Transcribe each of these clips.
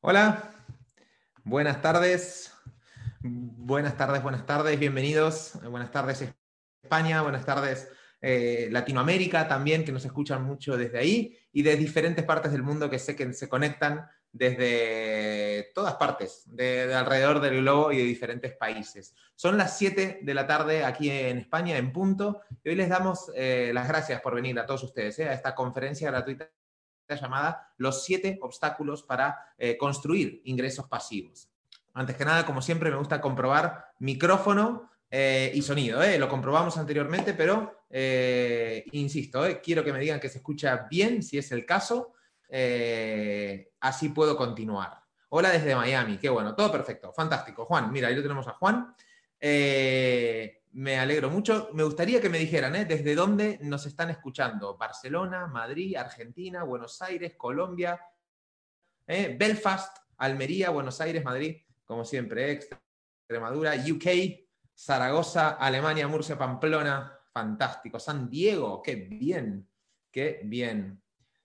Hola, buenas tardes, buenas tardes, bienvenidos, buenas tardes España, buenas tardes Latinoamérica también, que nos escuchan mucho desde ahí, y de diferentes partes del mundo que sé que se conectan desde todas partes, de alrededor del globo y de diferentes países. Son las 7 de la tarde aquí en España, en punto, y hoy les damos las gracias por venir a todos ustedes a esta conferencia gratuita llamada Los 7 obstáculos para construir ingresos pasivos. Antes que nada, como siempre, me gusta comprobar micrófono y sonido. Lo comprobamos anteriormente, pero insisto, quiero que me digan que se escucha bien, si es el caso. Así puedo continuar. Hola desde Miami, qué bueno, todo perfecto, fantástico. Juan, mira, ahí lo tenemos a Juan. Me alegro mucho. Me gustaría que me dijeran desde dónde nos están escuchando. Barcelona, Madrid, Argentina, Buenos Aires, Colombia, Belfast, Almería, Buenos Aires, Madrid, como siempre, Extremadura, UK, Zaragoza, Alemania, Murcia, Pamplona. Fantástico. San Diego, qué bien, qué bien.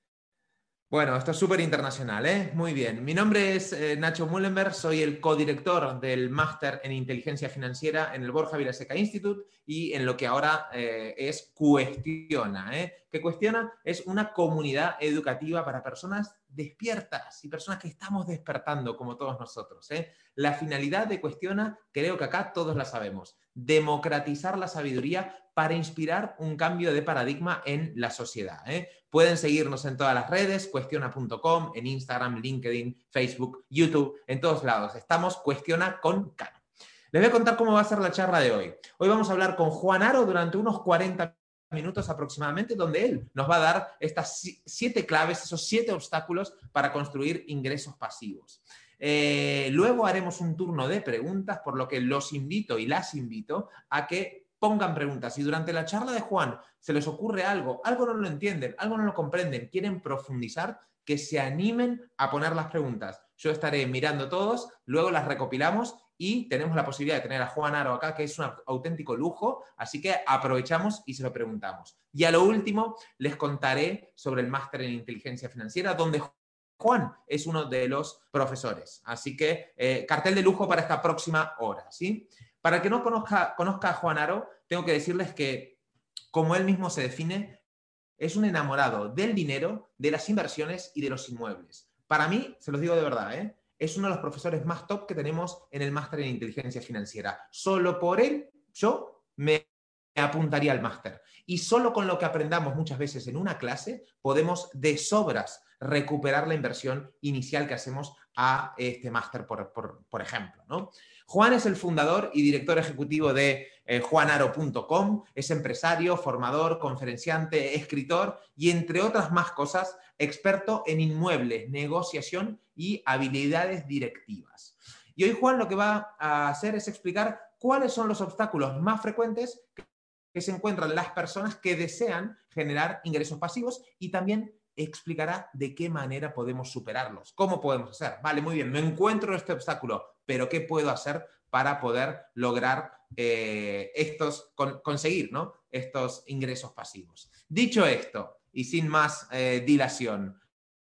Bueno, esto es súper internacional, ¿eh? Muy bien. Mi nombre es Nacho Mullenberg, soy el codirector del máster en inteligencia financiera en el Borja Vilaseca Institute y en lo que ahora es Cuestiona. ¿Qué Cuestiona? Es una comunidad educativa para personas despiertas y personas que estamos despertando como todos nosotros. La finalidad de Cuestiona, creo que acá todos la sabemos, democratizar la sabiduría para inspirar un cambio de paradigma en la sociedad. Pueden seguirnos en todas las redes, cuestiona.com, en Instagram, LinkedIn, Facebook, YouTube, en todos lados. Estamos Cuestiona con Cano. Les voy a contar cómo va a ser la charla de hoy. Hoy vamos a hablar con Juan Aro durante unos 40 minutos aproximadamente, donde él nos va a dar estas 7 claves, esos 7 obstáculos para construir ingresos pasivos. Luego haremos un turno de preguntas, por lo que los invito y las invito a que pongan preguntas. Si durante la charla de Juan se les ocurre algo, algo no lo entienden, algo no lo comprenden, quieren profundizar, que se animen a poner las preguntas. Yo estaré mirando todos, luego las recopilamos y tenemos la posibilidad de tener a Juan Aro acá, que es un auténtico lujo, así que aprovechamos y se lo preguntamos. Y a lo último, les contaré sobre el máster en inteligencia financiera, donde Juan es uno de los profesores. Así que cartel de lujo para esta próxima hora, ¿sí? Para el que no conozca a Juan Aro, tengo que decirles que, como él mismo se define, es un enamorado del dinero, de las inversiones y de los inmuebles. Para mí, se los digo de verdad, es uno de los profesores más top que tenemos en el máster en inteligencia financiera. Solo por él, yo me apuntaría al máster. Y solo con lo que aprendamos muchas veces en una clase, podemos de sobras recuperar la inversión inicial que hacemos a este máster, por ejemplo, ¿no? Juan es el fundador y director ejecutivo de juanaro.com, es empresario, formador, conferenciante, escritor y, entre otras más cosas, experto en inmuebles, negociación y habilidades directivas. Y hoy Juan lo que va a hacer es explicar cuáles son los obstáculos más frecuentes que se encuentran las personas que desean generar ingresos pasivos y también explicará de qué manera podemos superarlos, cómo podemos hacer. Vale, muy bien, me encuentro este obstáculo, pero ¿qué puedo hacer para poder lograr conseguir, ¿no?, estos ingresos pasivos? Dicho esto, y sin más dilación.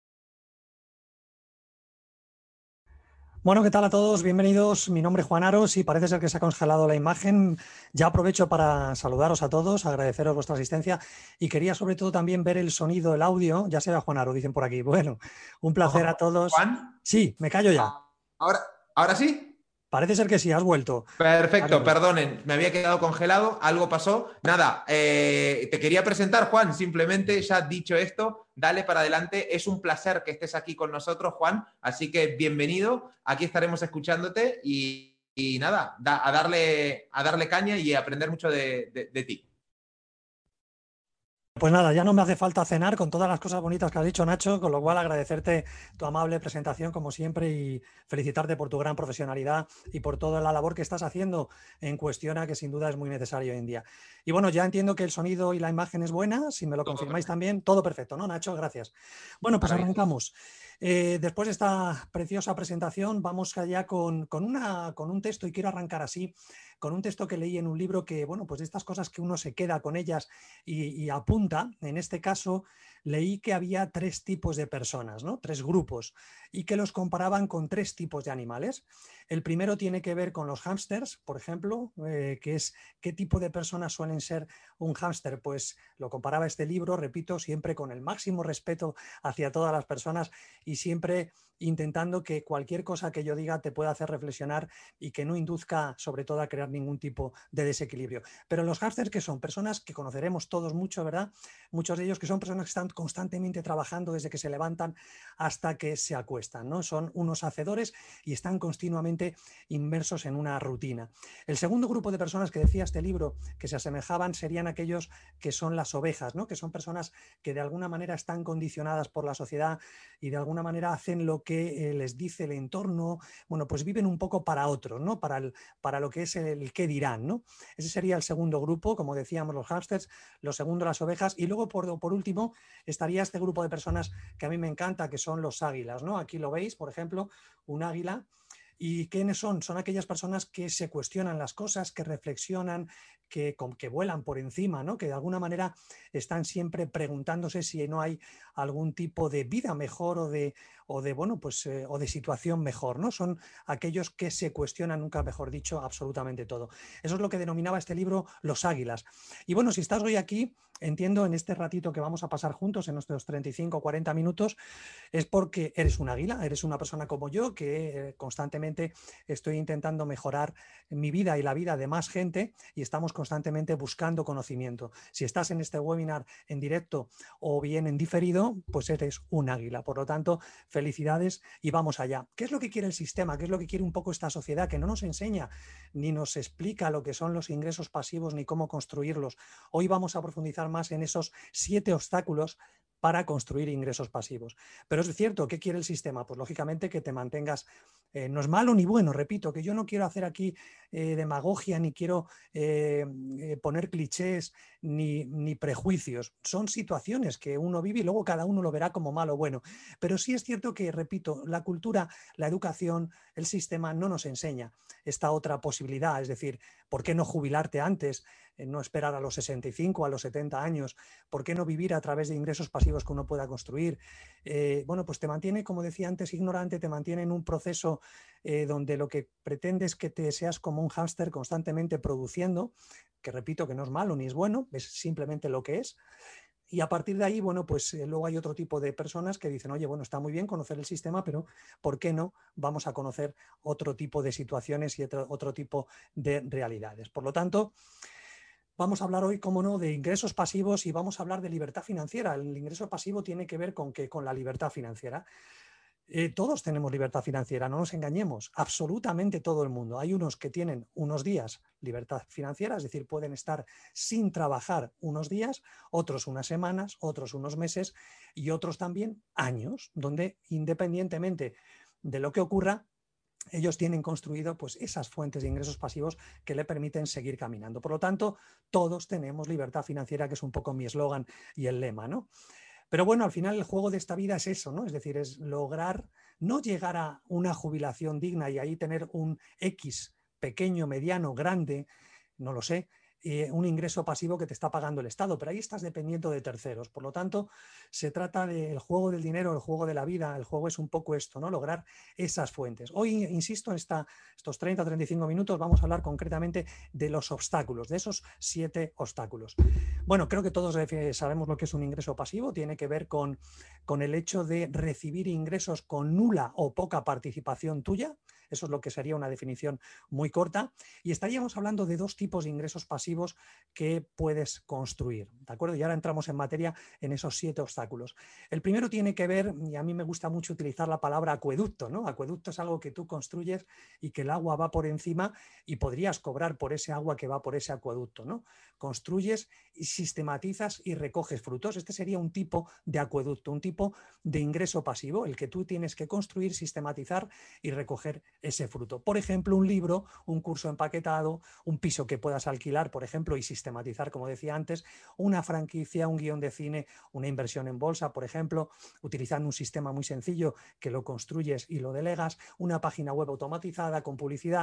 Bueno, ¿qué tal a todos? Bienvenidos. Mi nombre es Juan Aro. Sí, parece ser que se ha congelado la imagen. Ya aprovecho para saludaros a todos, agradeceros vuestra asistencia y quería sobre todo también ver el sonido, el audio. Ya se ve a Juan Aro, dicen por aquí. Bueno, un placer a todos. Juan, Sí, me callo ya. ahora sí. Parece ser que sí, has vuelto. Perfecto, Vale. perdonen, me había quedado congelado, algo pasó. Nada, te quería presentar, Juan, simplemente ya dicho esto, dale para adelante. Es un placer que estés aquí con nosotros, Juan, así que bienvenido, aquí estaremos escuchándote y nada, a darle caña y a aprender mucho de ti. Pues nada, ya no me hace falta cenar con todas las cosas bonitas que has dicho, Nacho, con lo cual agradecerte tu amable presentación, como siempre, y felicitarte por tu gran profesionalidad y por toda la labor que estás haciendo en Cuestiona, que sin duda es muy necesario hoy en día. Y bueno, ya entiendo que el sonido y la imagen es buena, si me lo Todo confirmáis perfecto, también, todo perfecto, ¿no, Nacho? Gracias. Bueno, pues maravilloso. arrancamos. Después de esta preciosa presentación, vamos allá con un texto y quiero arrancar así. con un texto que leí en un libro que, bueno, pues de estas cosas que uno se queda con ellas y apunta. En este caso, leí que había tres tipos de personas, ¿no? Tres grupos, y que los comparaban con tres tipos de animales. El primero tiene que ver con los hámsters, por ejemplo, que es qué tipo de personas suelen ser un hámster. Pues lo comparaba este libro, repito, siempre con el máximo respeto hacia todas las personas y siempre intentando que cualquier cosa que yo diga te pueda hacer reflexionar y que no induzca sobre todo a crear ningún tipo de desequilibrio. Pero los hámsters, que son personas que conoceremos todos mucho, ¿verdad? Muchos de ellos que son personas que están constantemente trabajando desde que se levantan hasta que se acuestan, ¿no? Son unos hacedores y están continuamente inmersos en una rutina. El segundo grupo de personas que decía este libro que se asemejaban serían aquellos que son las ovejas, ¿no? Que son personas que de alguna manera están condicionadas por la sociedad y de alguna manera hacen lo que les dice el entorno. Bueno, pues viven un poco para otros, ¿no? Para lo que es el qué dirán, ¿no? Ese sería el segundo grupo, como decíamos, los hámsters, lo segundo las ovejas, y luego por último estaría este grupo de personas que a mí me encanta, que son los águilas, ¿no? Aquí lo veis, por ejemplo, un águila. ¿Y quiénes son? Son aquellas personas que se cuestionan las cosas, que reflexionan, que vuelan por encima, ¿no? Que de alguna manera están siempre preguntándose si no hay algún tipo de vida mejor bueno, pues, o de situación mejor, ¿no? Son aquellos que se cuestionan, nunca mejor dicho, absolutamente todo. Eso es lo que denominaba este libro Los Águilas. Y bueno, si estás hoy aquí, entiendo, en este ratito que vamos a pasar juntos, en nuestros 35 o 40 minutos, es porque eres un águila, eres una persona como yo que constantemente estoy intentando mejorar mi vida y la vida de más gente y estamos constantemente buscando conocimiento. Si estás en este webinar en directo o bien en diferido, pues eres un águila. Por lo tanto, felicidades y vamos allá. ¿Qué es lo que quiere el sistema? ¿Qué es lo que quiere un poco esta sociedad que no nos enseña ni nos explica lo que son los ingresos pasivos ni cómo construirlos? Hoy vamos a profundizar más en esos 7 obstáculos para construir ingresos pasivos. Pero es cierto, ¿qué quiere el sistema? Pues lógicamente que te mantengas, no es malo ni bueno, repito, que yo no quiero hacer aquí demagogia, ni quiero poner clichés, ni prejuicios. Son situaciones que uno vive y luego cada uno lo verá como malo o bueno. Pero sí es cierto que, repito, la cultura, la educación, el sistema no nos enseña esta otra posibilidad, es decir, ¿por qué no jubilarte antes? No esperar a los 65, a los 70 años, ¿por qué no vivir a través de ingresos pasivos que uno pueda construir? Bueno, pues te mantiene, como decía antes, ignorante, te mantiene en un proceso donde lo que pretende es que te seas como un hámster constantemente produciendo, que repito que no es malo ni es bueno, es simplemente lo que es. Y a partir de ahí, bueno, pues luego hay otro tipo de personas que dicen, oye, bueno, está muy bien conocer el sistema, pero ¿por qué no vamos a conocer otro tipo de situaciones y otro tipo de realidades? Por lo tanto, vamos a hablar hoy, cómo no, de ingresos pasivos y vamos a hablar de libertad financiera. El ingreso pasivo tiene que ver con que con la libertad financiera. Todos tenemos libertad financiera, no nos engañemos, absolutamente todo el mundo. Hay unos que tienen unos días libertad financiera, es decir, pueden estar sin trabajar unos días, otros unas semanas, otros unos meses y otros también años, donde independientemente de lo que ocurra, ellos tienen construido pues esas fuentes de ingresos pasivos que le permiten seguir caminando. Por lo tanto, todos tenemos libertad financiera, que es un poco mi eslogan y el lema, ¿no? Pero bueno, al final el juego de esta vida es eso, ¿no? Es decir, es lograr no llegar a una jubilación digna y ahí tener un X pequeño, mediano, grande, no lo sé, un ingreso pasivo que te está pagando el Estado, pero ahí estás dependiendo de terceros. Por lo tanto, se trata del juego del dinero, el juego de la vida, el juego es un poco esto, ¿no? Lograr esas fuentes. Hoy, insisto, en estos 30 o 35 minutos vamos a hablar concretamente de los obstáculos, de esos 7 obstáculos. Bueno, creo que todos sabemos lo que es un ingreso pasivo, tiene que ver con el hecho de recibir ingresos con nula o poca participación tuya. Eso es lo que sería una definición muy corta. Y estaríamos hablando de 2 tipos de ingresos pasivos que puedes construir, ¿de acuerdo? Y ahora entramos en materia en esos 7 obstáculos. El primero tiene que ver, y a mí me gusta mucho utilizar la palabra acueducto, ¿no? Acueducto es algo que tú construyes y que el agua va por encima y podrías cobrar por ese agua que va por ese acueducto, ¿no? Construyes y sistematizas y recoges frutos. Este sería un tipo de acueducto, un tipo de ingreso pasivo, el que tú tienes que construir, sistematizar y recoger ese fruto. Por ejemplo, un libro, un curso empaquetado, un piso que puedas alquilar, por ejemplo, y sistematizar, como decía antes, una franquicia, un guión de cine, una inversión en bolsa, por ejemplo, utilizando un sistema muy sencillo que lo construyes y lo delegas, una página web automatizada con publicidad,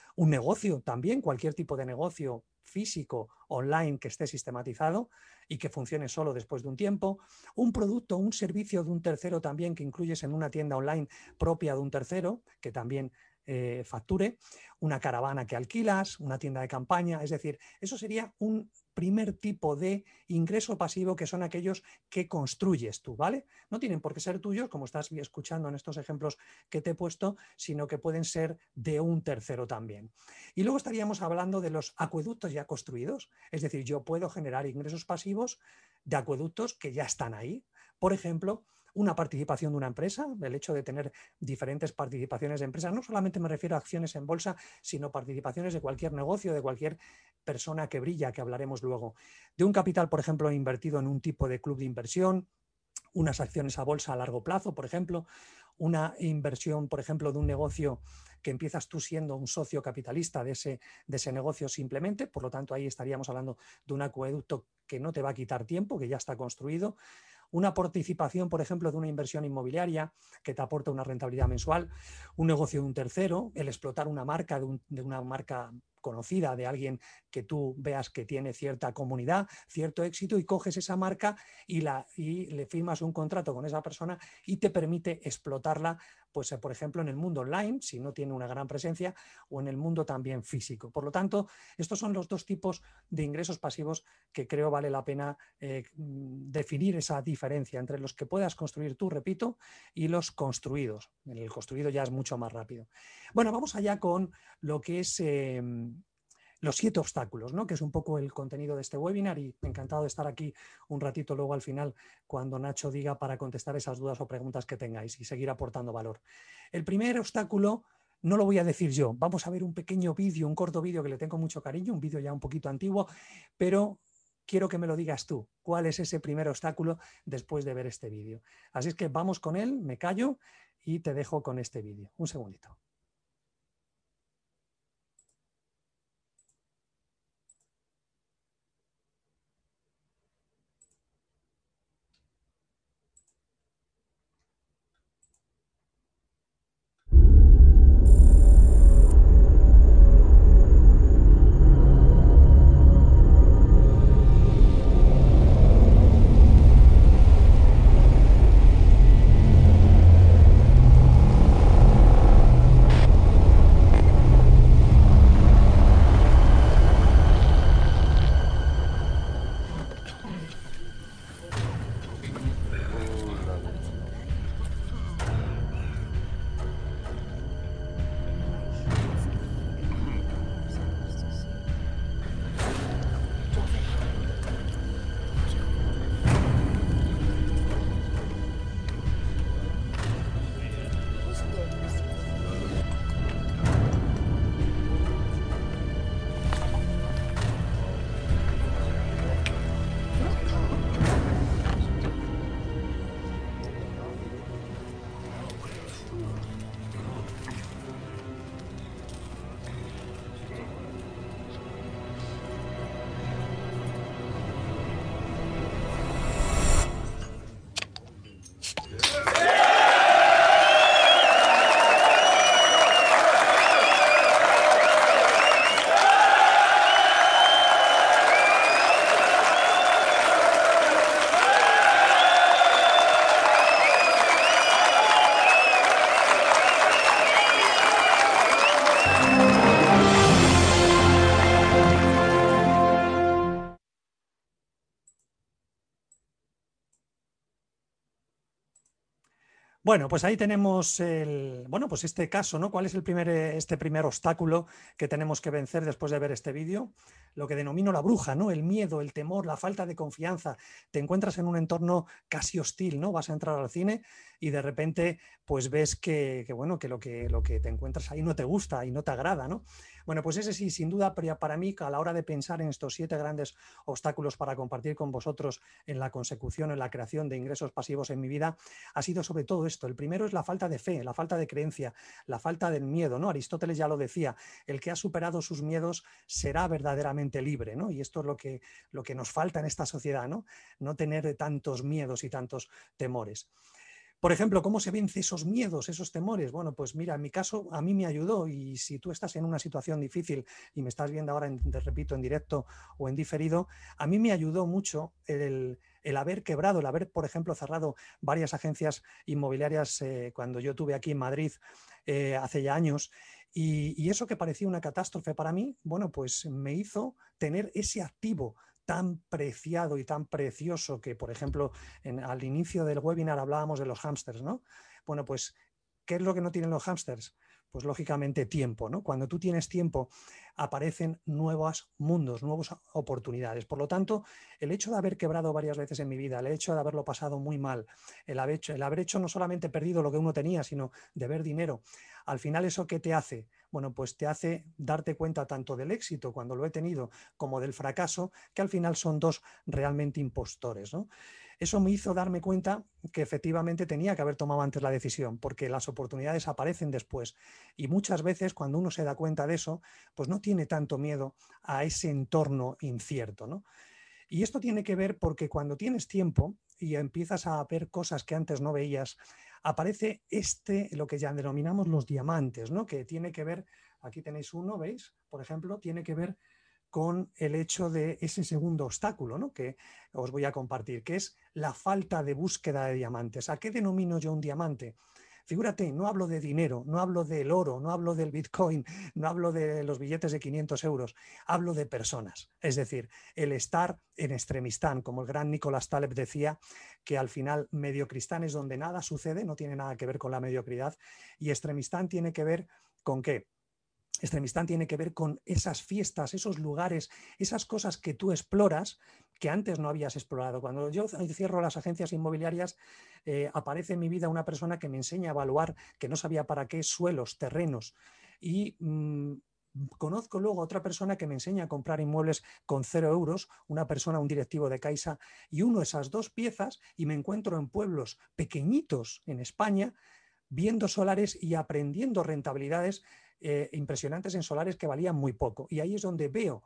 Un negocio también, cualquier tipo de negocio físico, online, que esté sistematizado y que funcione solo después de un tiempo. Un producto, un servicio de un tercero también que incluyes en una tienda online propia de un tercero, que también facture. Una caravana que alquilas, una tienda de campaña. Es decir, eso sería un primer tipo de ingreso pasivo, que son aquellos que construyes tú, ¿vale? No tienen por qué ser tuyos, como estás escuchando en estos ejemplos que te he puesto, sino que pueden ser de un tercero también. Y luego estaríamos hablando de los acueductos ya construidos, es decir, yo puedo generar ingresos pasivos de acueductos que ya están ahí. Por ejemplo, una participación de una empresa, el hecho de tener diferentes participaciones de empresas, no solamente me refiero a acciones en bolsa, sino participaciones de cualquier negocio, de cualquier persona que brilla, que hablaremos luego. De un capital, por ejemplo, invertido en un tipo de club de inversión, unas acciones a bolsa a largo plazo, por ejemplo, una inversión, por ejemplo, de un negocio que empiezas tú siendo un socio capitalista de ese negocio simplemente, por lo tanto ahí estaríamos hablando de un acueducto que no te va a quitar tiempo, que ya está construido. Una participación, por ejemplo, de una inversión inmobiliaria que te aporta una rentabilidad mensual, un negocio de un tercero, el explotar una marca de una marca conocida, de alguien que tú veas que tiene cierta comunidad, cierto éxito, y coges esa marca y le firmas un contrato con esa persona y te permite explotarla, pues por ejemplo en el mundo online, si no tiene una gran presencia, o en el mundo también físico. Por lo tanto, estos son los dos tipos de ingresos pasivos que creo vale la pena definir esa diferencia entre los que puedas construir tú, repito, y los construidos. El construido ya es mucho más rápido. Bueno, vamos allá con lo que es los 7 obstáculos, ¿no? Que es un poco el contenido de este webinar, y encantado de estar aquí un ratito luego al final cuando Nacho diga, para contestar esas dudas o preguntas que tengáis y seguir aportando valor. El primer obstáculo no lo voy a decir yo, vamos a ver un pequeño vídeo, un corto vídeo que le tengo mucho cariño, un vídeo ya un poquito antiguo, pero quiero que me lo digas tú, cuál es ese primer obstáculo después de ver este vídeo. Así es que vamos con él, me callo y te dejo con este vídeo. Un segundito. Bueno, pues ahí tenemos pues este caso, ¿no? ¿Cuál es este primer obstáculo que tenemos que vencer después de ver este vídeo? Lo que denomino la bruja, ¿no? El miedo, el temor, la falta de confianza. Te encuentras en un entorno casi hostil, ¿no? Vas a entrar al cine y de repente pues ves que lo que te encuentras ahí no te gusta y no te agrada, ¿no? Bueno, pues ese sí, sin duda, para mí, a la hora de pensar en estos 7 grandes obstáculos para compartir con vosotros en la consecución, en la creación de ingresos pasivos en mi vida, ha sido sobre todo esto. El primero es la falta de fe, la falta de creencia, la falta del miedo, ¿no? Aristóteles ya lo decía, el que ha superado sus miedos será verdaderamente libre, ¿no? Y esto es lo que nos falta en esta sociedad, ¿no? No tener tantos miedos y tantos temores. Por ejemplo, ¿cómo se vence esos miedos, esos temores? Bueno, pues mira, en mi caso a mí me ayudó, y si tú estás en una situación difícil y me estás viendo ahora, te repito, en directo o en diferido, a mí me ayudó mucho el haber quebrado, el haber, por ejemplo, cerrado varias agencias inmobiliarias cuando yo tuve aquí en Madrid hace ya años. Y eso que parecía una catástrofe para mí, bueno, pues me hizo tener ese activo tan preciado y tan precioso que, por ejemplo, al inicio del webinar hablábamos de los hámsters, ¿no? Bueno, pues, ¿qué es lo que no tienen los hámsters? Pues lógicamente tiempo, ¿no? Cuando tú tienes tiempo aparecen nuevos mundos, nuevas oportunidades. Por lo tanto, el hecho de haber quebrado varias veces en mi vida, el hecho de haberlo pasado muy mal, el haber hecho no solamente perdido lo que uno tenía, sino de ver dinero, al final, ¿eso qué te hace? Bueno, pues te hace darte cuenta tanto del éxito cuando lo he tenido como del fracaso, que al final son dos realmente impostores, ¿no? Eso me hizo darme cuenta que efectivamente tenía que haber tomado antes la decisión, porque las oportunidades aparecen después. Y muchas veces cuando uno se da cuenta de eso, pues no tiene tanto miedo a ese entorno incierto, ¿no? Y esto tiene que ver porque cuando tienes tiempo y empiezas a ver cosas que antes no veías, aparece lo que ya denominamos los diamantes, ¿no? Que tiene que ver, aquí tenéis uno, ¿veis? Por ejemplo, tiene que ver con el hecho de ese segundo obstáculo, ¿no? Que os voy a compartir, que es la falta de búsqueda de diamantes. ¿A qué denomino yo un diamante? Figúrate, no hablo de dinero, no hablo del oro, no hablo del Bitcoin, no hablo de los billetes de 500 euros, hablo de personas. Es decir, el estar en extremistán, como el gran Nicolás Taleb decía, que al final mediocristán es donde nada sucede, no tiene nada que ver con la mediocridad, y extremistán tiene que ver con qué. Extremistán tiene que ver con esas fiestas, esos lugares, esas cosas que tú exploras que antes no habías explorado. Cuando yo cierro las agencias inmobiliarias, aparece en mi vida una persona que me enseña a evaluar, que no sabía para qué, suelos, terrenos. Y conozco luego a otra persona que me enseña a comprar inmuebles con 0 euros, una persona, un directivo de Caixa, y uno esas dos piezas y me encuentro en pueblos pequeñitos en España viendo solares y aprendiendo rentabilidades impresionantes en solares que valían muy poco. Y ahí es donde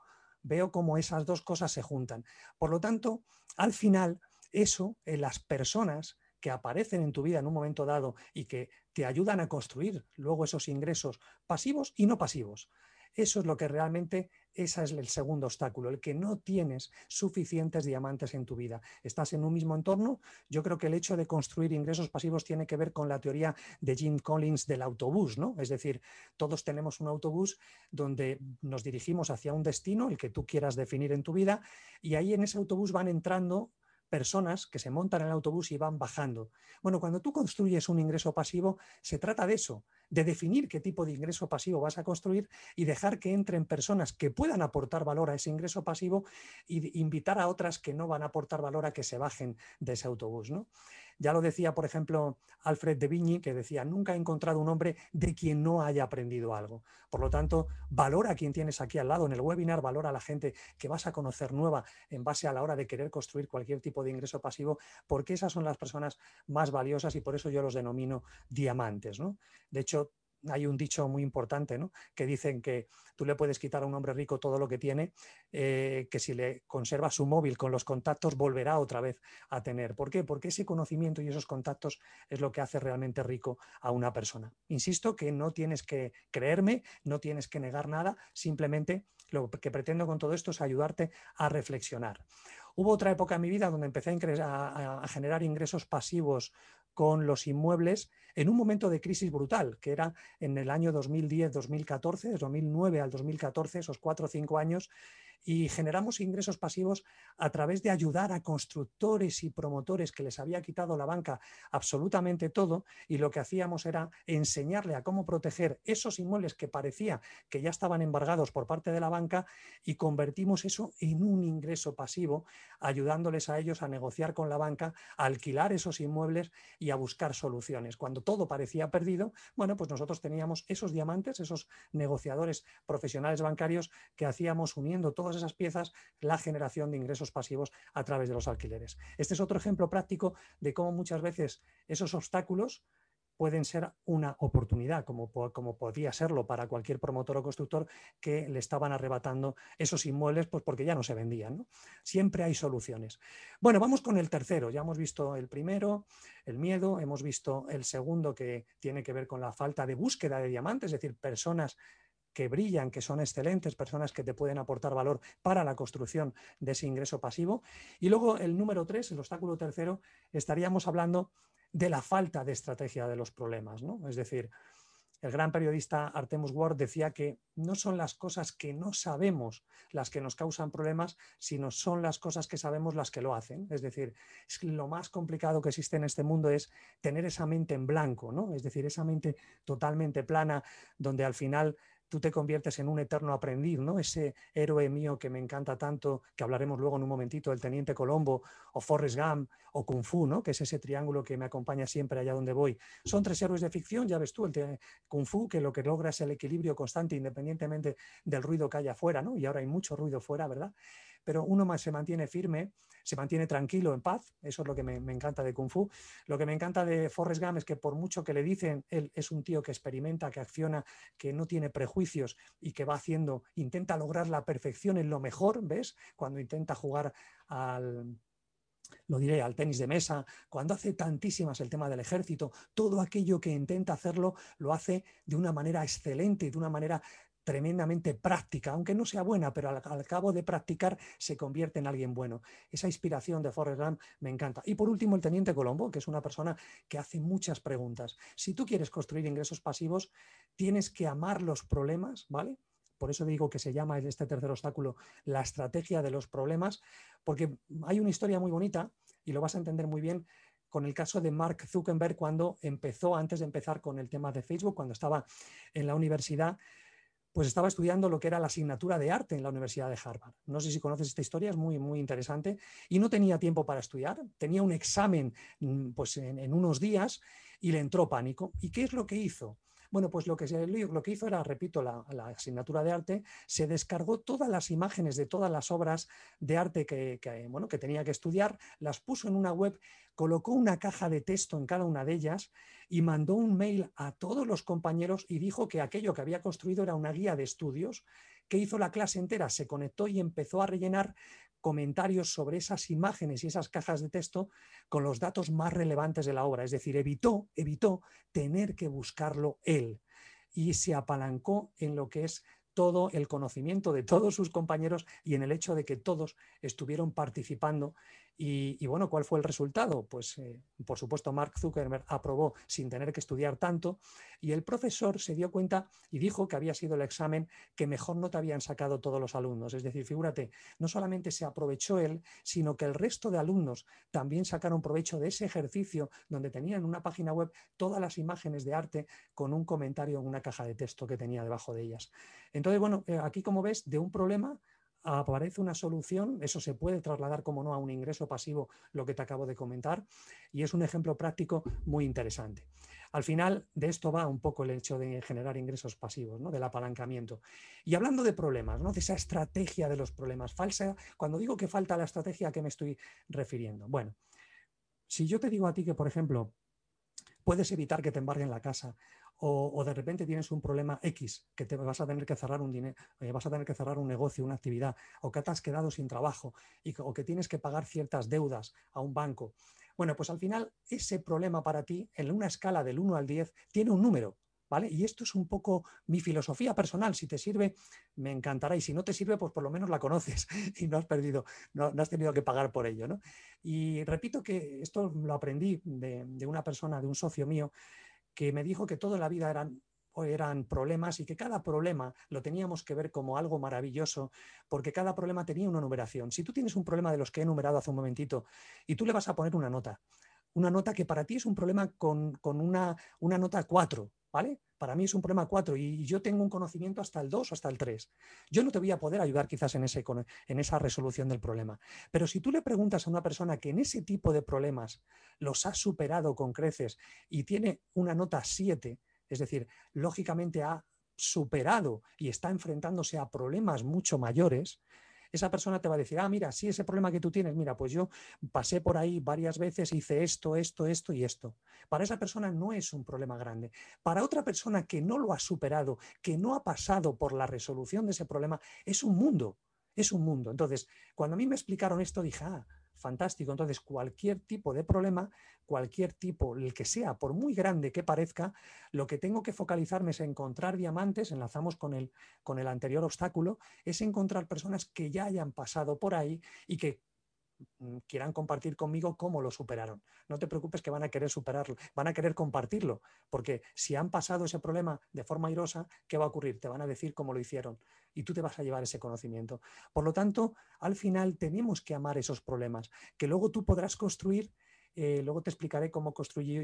veo cómo esas dos cosas se juntan. Por lo tanto, al final, eso, las personas que aparecen en tu vida en un momento dado y que te ayudan a construir luego esos ingresos pasivos y no pasivos. Eso es lo que realmente, ese es el segundo obstáculo, el que no tienes suficientes diamantes en tu vida. Estás en un mismo entorno. Yo creo que el hecho de construir ingresos pasivos tiene que ver con la teoría de Jim Collins del autobús, ¿no? Es decir, todos tenemos un autobús donde nos dirigimos hacia un destino, el que tú quieras definir en tu vida, y ahí en ese autobús van entrando personas que se montan en el autobús y van bajando. Bueno, cuando tú construyes un ingreso pasivo, se trata de eso, de definir qué tipo de ingreso pasivo vas a construir y dejar que entren personas que puedan aportar valor a ese ingreso pasivo y invitar a otras que no van a aportar valor a que se bajen de ese autobús, ¿no? Ya lo decía, por ejemplo, Alfred de Vigny, que decía, nunca he encontrado un hombre de quien no haya aprendido algo. Por lo tanto, valora a quien tienes aquí al lado en el webinar, valora a la gente que vas a conocer nueva en base a la hora de querer construir cualquier tipo de ingreso pasivo, porque esas son las personas más valiosas y por eso yo los denomino diamantes, ¿no? De hecho, hay un dicho muy importante, ¿no? Que dicen que tú le puedes quitar a un hombre rico todo lo que tiene, que si le conserva su móvil con los contactos volverá otra vez a tener. ¿Por qué? Porque ese conocimiento y esos contactos es lo que hace realmente rico a una persona. Insisto que no tienes que creerme, no tienes que negar nada, simplemente lo que pretendo con todo esto es ayudarte a reflexionar. Hubo otra época en mi vida donde empecé a generar ingresos pasivos con los inmuebles en un momento de crisis brutal, que era en el año 2010-2014, de 2009 al 2014, esos 4 o 5 años, y generamos ingresos pasivos a través de ayudar a constructores y promotores que les había quitado la banca absolutamente todo, y lo que hacíamos era enseñarle a cómo proteger esos inmuebles que parecía que ya estaban embargados por parte de la banca, y convertimos eso en un ingreso pasivo, ayudándoles a ellos a negociar con la banca, a alquilar esos inmuebles y a buscar soluciones. Cuando todo parecía perdido, bueno, pues nosotros teníamos esos diamantes, esos negociadores profesionales bancarios que hacíamos, uniendo todas esas piezas, la generación de ingresos pasivos a través de los alquileres. Este es otro ejemplo práctico de cómo muchas veces esos obstáculos pueden ser una oportunidad, como podía serlo para cualquier promotor o constructor que le estaban arrebatando esos inmuebles pues porque ya no se vendían, ¿no? Siempre hay soluciones. Bueno, vamos con el tercero. Ya hemos visto el primero, el miedo, hemos visto el segundo, que tiene que ver con la falta de búsqueda de diamantes, es decir, personas que brillan, que son excelentes, personas que te pueden aportar valor para la construcción de ese ingreso pasivo. Y luego el número 3, el obstáculo tercero, estaríamos hablando de la falta de estrategia de los problemas, ¿no? Es decir, el gran periodista Artemus Ward decía que no son las cosas que no sabemos las que nos causan problemas, sino son las cosas que sabemos las que lo hacen. Es decir, lo más complicado que existe en este mundo es tener esa mente en blanco, ¿no? Es decir, esa mente totalmente plana, donde al final tú te conviertes en un eterno aprendiz, ¿no? Ese héroe mío que me encanta tanto, que hablaremos luego en un momentito, el Teniente Colombo, o Forrest Gump, o Kung Fu, ¿no? Que es ese triángulo que me acompaña siempre allá donde voy. Son 3 héroes de ficción, ya ves tú, el Kung Fu, que lo que logra es el equilibrio constante independientemente del ruido que haya afuera, ¿no? Y ahora hay mucho ruido fuera, ¿verdad? Pero uno más se mantiene firme, se mantiene tranquilo, en paz. Eso es lo que me encanta de Kung Fu. Lo que me encanta de Forrest Gump es que por mucho que le dicen, él es un tío que experimenta, que acciona, que no tiene prejuicios y que va haciendo, intenta lograr la perfección en lo mejor, ¿ves? Cuando intenta jugar lo diré, al tenis de mesa, cuando hace tantísimas el tema del ejército, todo aquello que intenta hacerlo lo hace de una manera excelente, de una manera tremendamente práctica, aunque no sea buena, pero al cabo de practicar se convierte en alguien bueno. Esa inspiración de Forrest Gump me encanta. Y por último, el Teniente Colombo, que es una persona que hace muchas preguntas. Si tú quieres construir ingresos pasivos, tienes que amar los problemas, ¿vale? Por eso digo que se llama este tercer obstáculo la estrategia de los problemas, porque hay una historia muy bonita y lo vas a entender muy bien con el caso de Mark Zuckerberg cuando empezó, antes de empezar con el tema de Facebook, cuando estaba en la universidad, pues estaba estudiando lo que era la asignatura de arte en la Universidad de Harvard. No sé si conoces esta historia, es muy, muy interesante. Y no tenía tiempo para estudiar, tenía un examen pues, en unos días y le entró pánico. ¿Y qué es lo que hizo? Bueno, pues lo que hizo era, repito, la asignatura de arte, se descargó todas las imágenes de todas las obras de arte que tenía que estudiar, las puso en una web, colocó una caja de texto en cada una de ellas y mandó un mail a todos los compañeros y dijo que aquello que había construido era una guía de estudios. ¿Qué hizo la clase entera? Se conectó y empezó a rellenar comentarios sobre esas imágenes y esas cajas de texto con los datos más relevantes de la obra. Es decir, evitó tener que buscarlo él y se apalancó en lo que es todo el conocimiento de todos sus compañeros y en el hecho de que todos estuvieron participando. Y bueno, ¿cuál fue el resultado? Pues por supuesto Mark Zuckerberg aprobó sin tener que estudiar tanto y el profesor se dio cuenta y dijo que había sido el examen que mejor nota habían sacado todos los alumnos. Es decir, figúrate, no solamente se aprovechó él, sino que el resto de alumnos también sacaron provecho de ese ejercicio donde tenían en una página web todas las imágenes de arte con un comentario en una caja de texto que tenía debajo de ellas. Entonces, bueno, aquí como ves, de un problema aparece una solución, eso se puede trasladar, como no, a un ingreso pasivo, lo que te acabo de comentar, y es un ejemplo práctico muy interesante. Al final, de esto va un poco el hecho de generar ingresos pasivos, ¿no? Del apalancamiento. Y hablando de problemas, ¿no? De esa estrategia de los problemas, falsa, cuando digo que falta la estrategia, ¿a qué me estoy refiriendo? Bueno, si yo te digo a ti que, por ejemplo, puedes evitar que te embarguen la casa o de repente tienes un problema X que te vas a tener que cerrar un dinero, vas a tener que cerrar un negocio, una actividad, o que te has quedado sin trabajo o que tienes que pagar ciertas deudas a un banco. Bueno, pues al final ese problema para ti en una escala del 1 al 10 tiene un número. ¿Vale? Y esto es un poco mi filosofía personal. Si te sirve, me encantará. Y si no te sirve, pues por lo menos la conoces y no has perdido, no has tenido que pagar por ello, ¿no? Y repito que esto lo aprendí de una persona, de un socio mío, que me dijo que toda la vida eran problemas y que cada problema lo teníamos que ver como algo maravilloso porque cada problema tenía una numeración. Si tú tienes un problema de los que he enumerado hace un momentito y tú le vas a poner una nota que para ti es un problema con una nota 4, ¿vale? Para mí es un problema 4 y yo tengo un conocimiento hasta el 2 o hasta el 3. Yo no te voy a poder ayudar quizás en esa resolución del problema. Pero si tú le preguntas a una persona que en ese tipo de problemas los ha superado con creces y tiene una nota 7, es decir, lógicamente ha superado y está enfrentándose a problemas mucho mayores, esa persona te va a decir, mira, sí, ese problema que tú tienes, mira, pues yo pasé por ahí varias veces, hice esto, esto, esto y esto. Para esa persona no es un problema grande. Para otra persona que no lo ha superado, que no ha pasado por la resolución de ese problema, es un mundo. Es un mundo. Entonces, cuando a mí me explicaron esto, dije, fantástico. Entonces, cualquier tipo de problema, cualquier tipo, el que sea, por muy grande que parezca, lo que tengo que focalizarme es encontrar diamantes, enlazamos con el anterior obstáculo, es encontrar personas que ya hayan pasado por ahí y que quieran compartir conmigo cómo lo superaron. No te preocupes que van a querer superarlo, van a querer compartirlo, porque si han pasado ese problema de forma airosa, ¿qué va a ocurrir? Te van a decir cómo lo hicieron y tú te vas a llevar ese conocimiento. Por lo tanto, al final tenemos que amar esos problemas, que luego tú podrás construir. Luego te explicaré cómo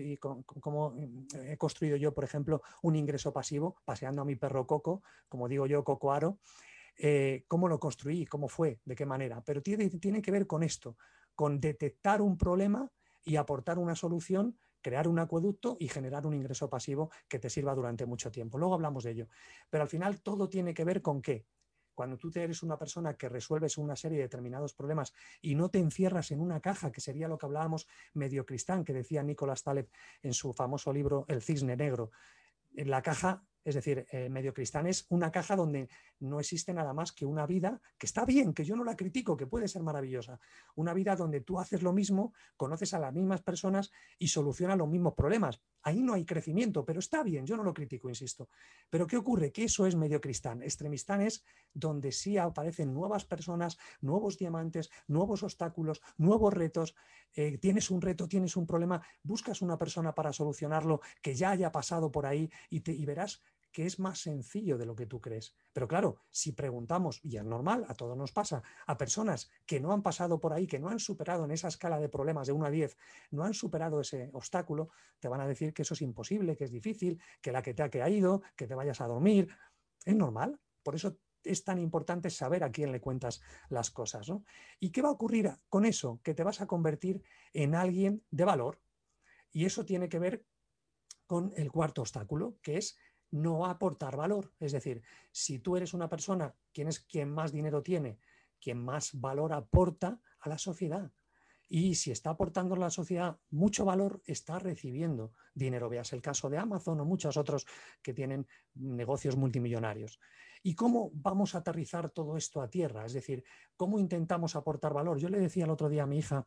he construido yo, por ejemplo, un ingreso pasivo, paseando a mi perro Coco, como digo yo, Coco Aro. Cómo lo construí, cómo fue, de qué manera. Pero tiene que ver con esto, con detectar un problema y aportar una solución, crear un acueducto y generar un ingreso pasivo que te sirva durante mucho tiempo. Luego hablamos de ello. Pero al final todo tiene que ver con qué. Cuando tú eres una persona que resuelves una serie de determinados problemas y no te encierras en una caja, que sería lo que hablábamos mediocristán, que decía Nicolás Taleb en su famoso libro El Cisne Negro. En la caja, es decir, Mediocristán es una caja donde no existe nada más que una vida que está bien, que yo no la critico, que puede ser maravillosa. Una vida donde tú haces lo mismo, conoces a las mismas personas y solucionas los mismos problemas. Ahí no hay crecimiento, pero está bien, yo no lo critico, insisto. Pero ¿qué ocurre? Que eso es Mediocristán. Extremistán es donde sí aparecen nuevas personas, nuevos diamantes, nuevos obstáculos, nuevos retos. Tienes un reto, tienes un problema, buscas una persona para solucionarlo que ya haya pasado por ahí y verás que es más sencillo de lo que tú crees. Pero claro, si preguntamos, y es normal, a todos nos pasa, a personas que no han pasado por ahí, que no han superado en esa escala de problemas de 1 a 10, no han superado ese obstáculo, te van a decir que eso es imposible, que es difícil, que la que te ha caído, que te vayas a dormir. Es normal. Por eso es tan importante saber a quién le cuentas las cosas, ¿no? ¿Y qué va a ocurrir con eso? Que te vas a convertir en alguien de valor. Y eso tiene que ver con el cuarto obstáculo, que es no aportar valor. Es decir, si tú eres una persona, ¿quién es quien más dinero tiene? Quien más valor aporta a la sociedad. Y si está aportando a la sociedad mucho valor, está recibiendo dinero. Veas el caso de Amazon o muchos otros que tienen negocios multimillonarios. ¿Y cómo vamos a aterrizar todo esto a tierra? Es decir, ¿cómo intentamos aportar valor? Yo le decía el otro día a mi hija,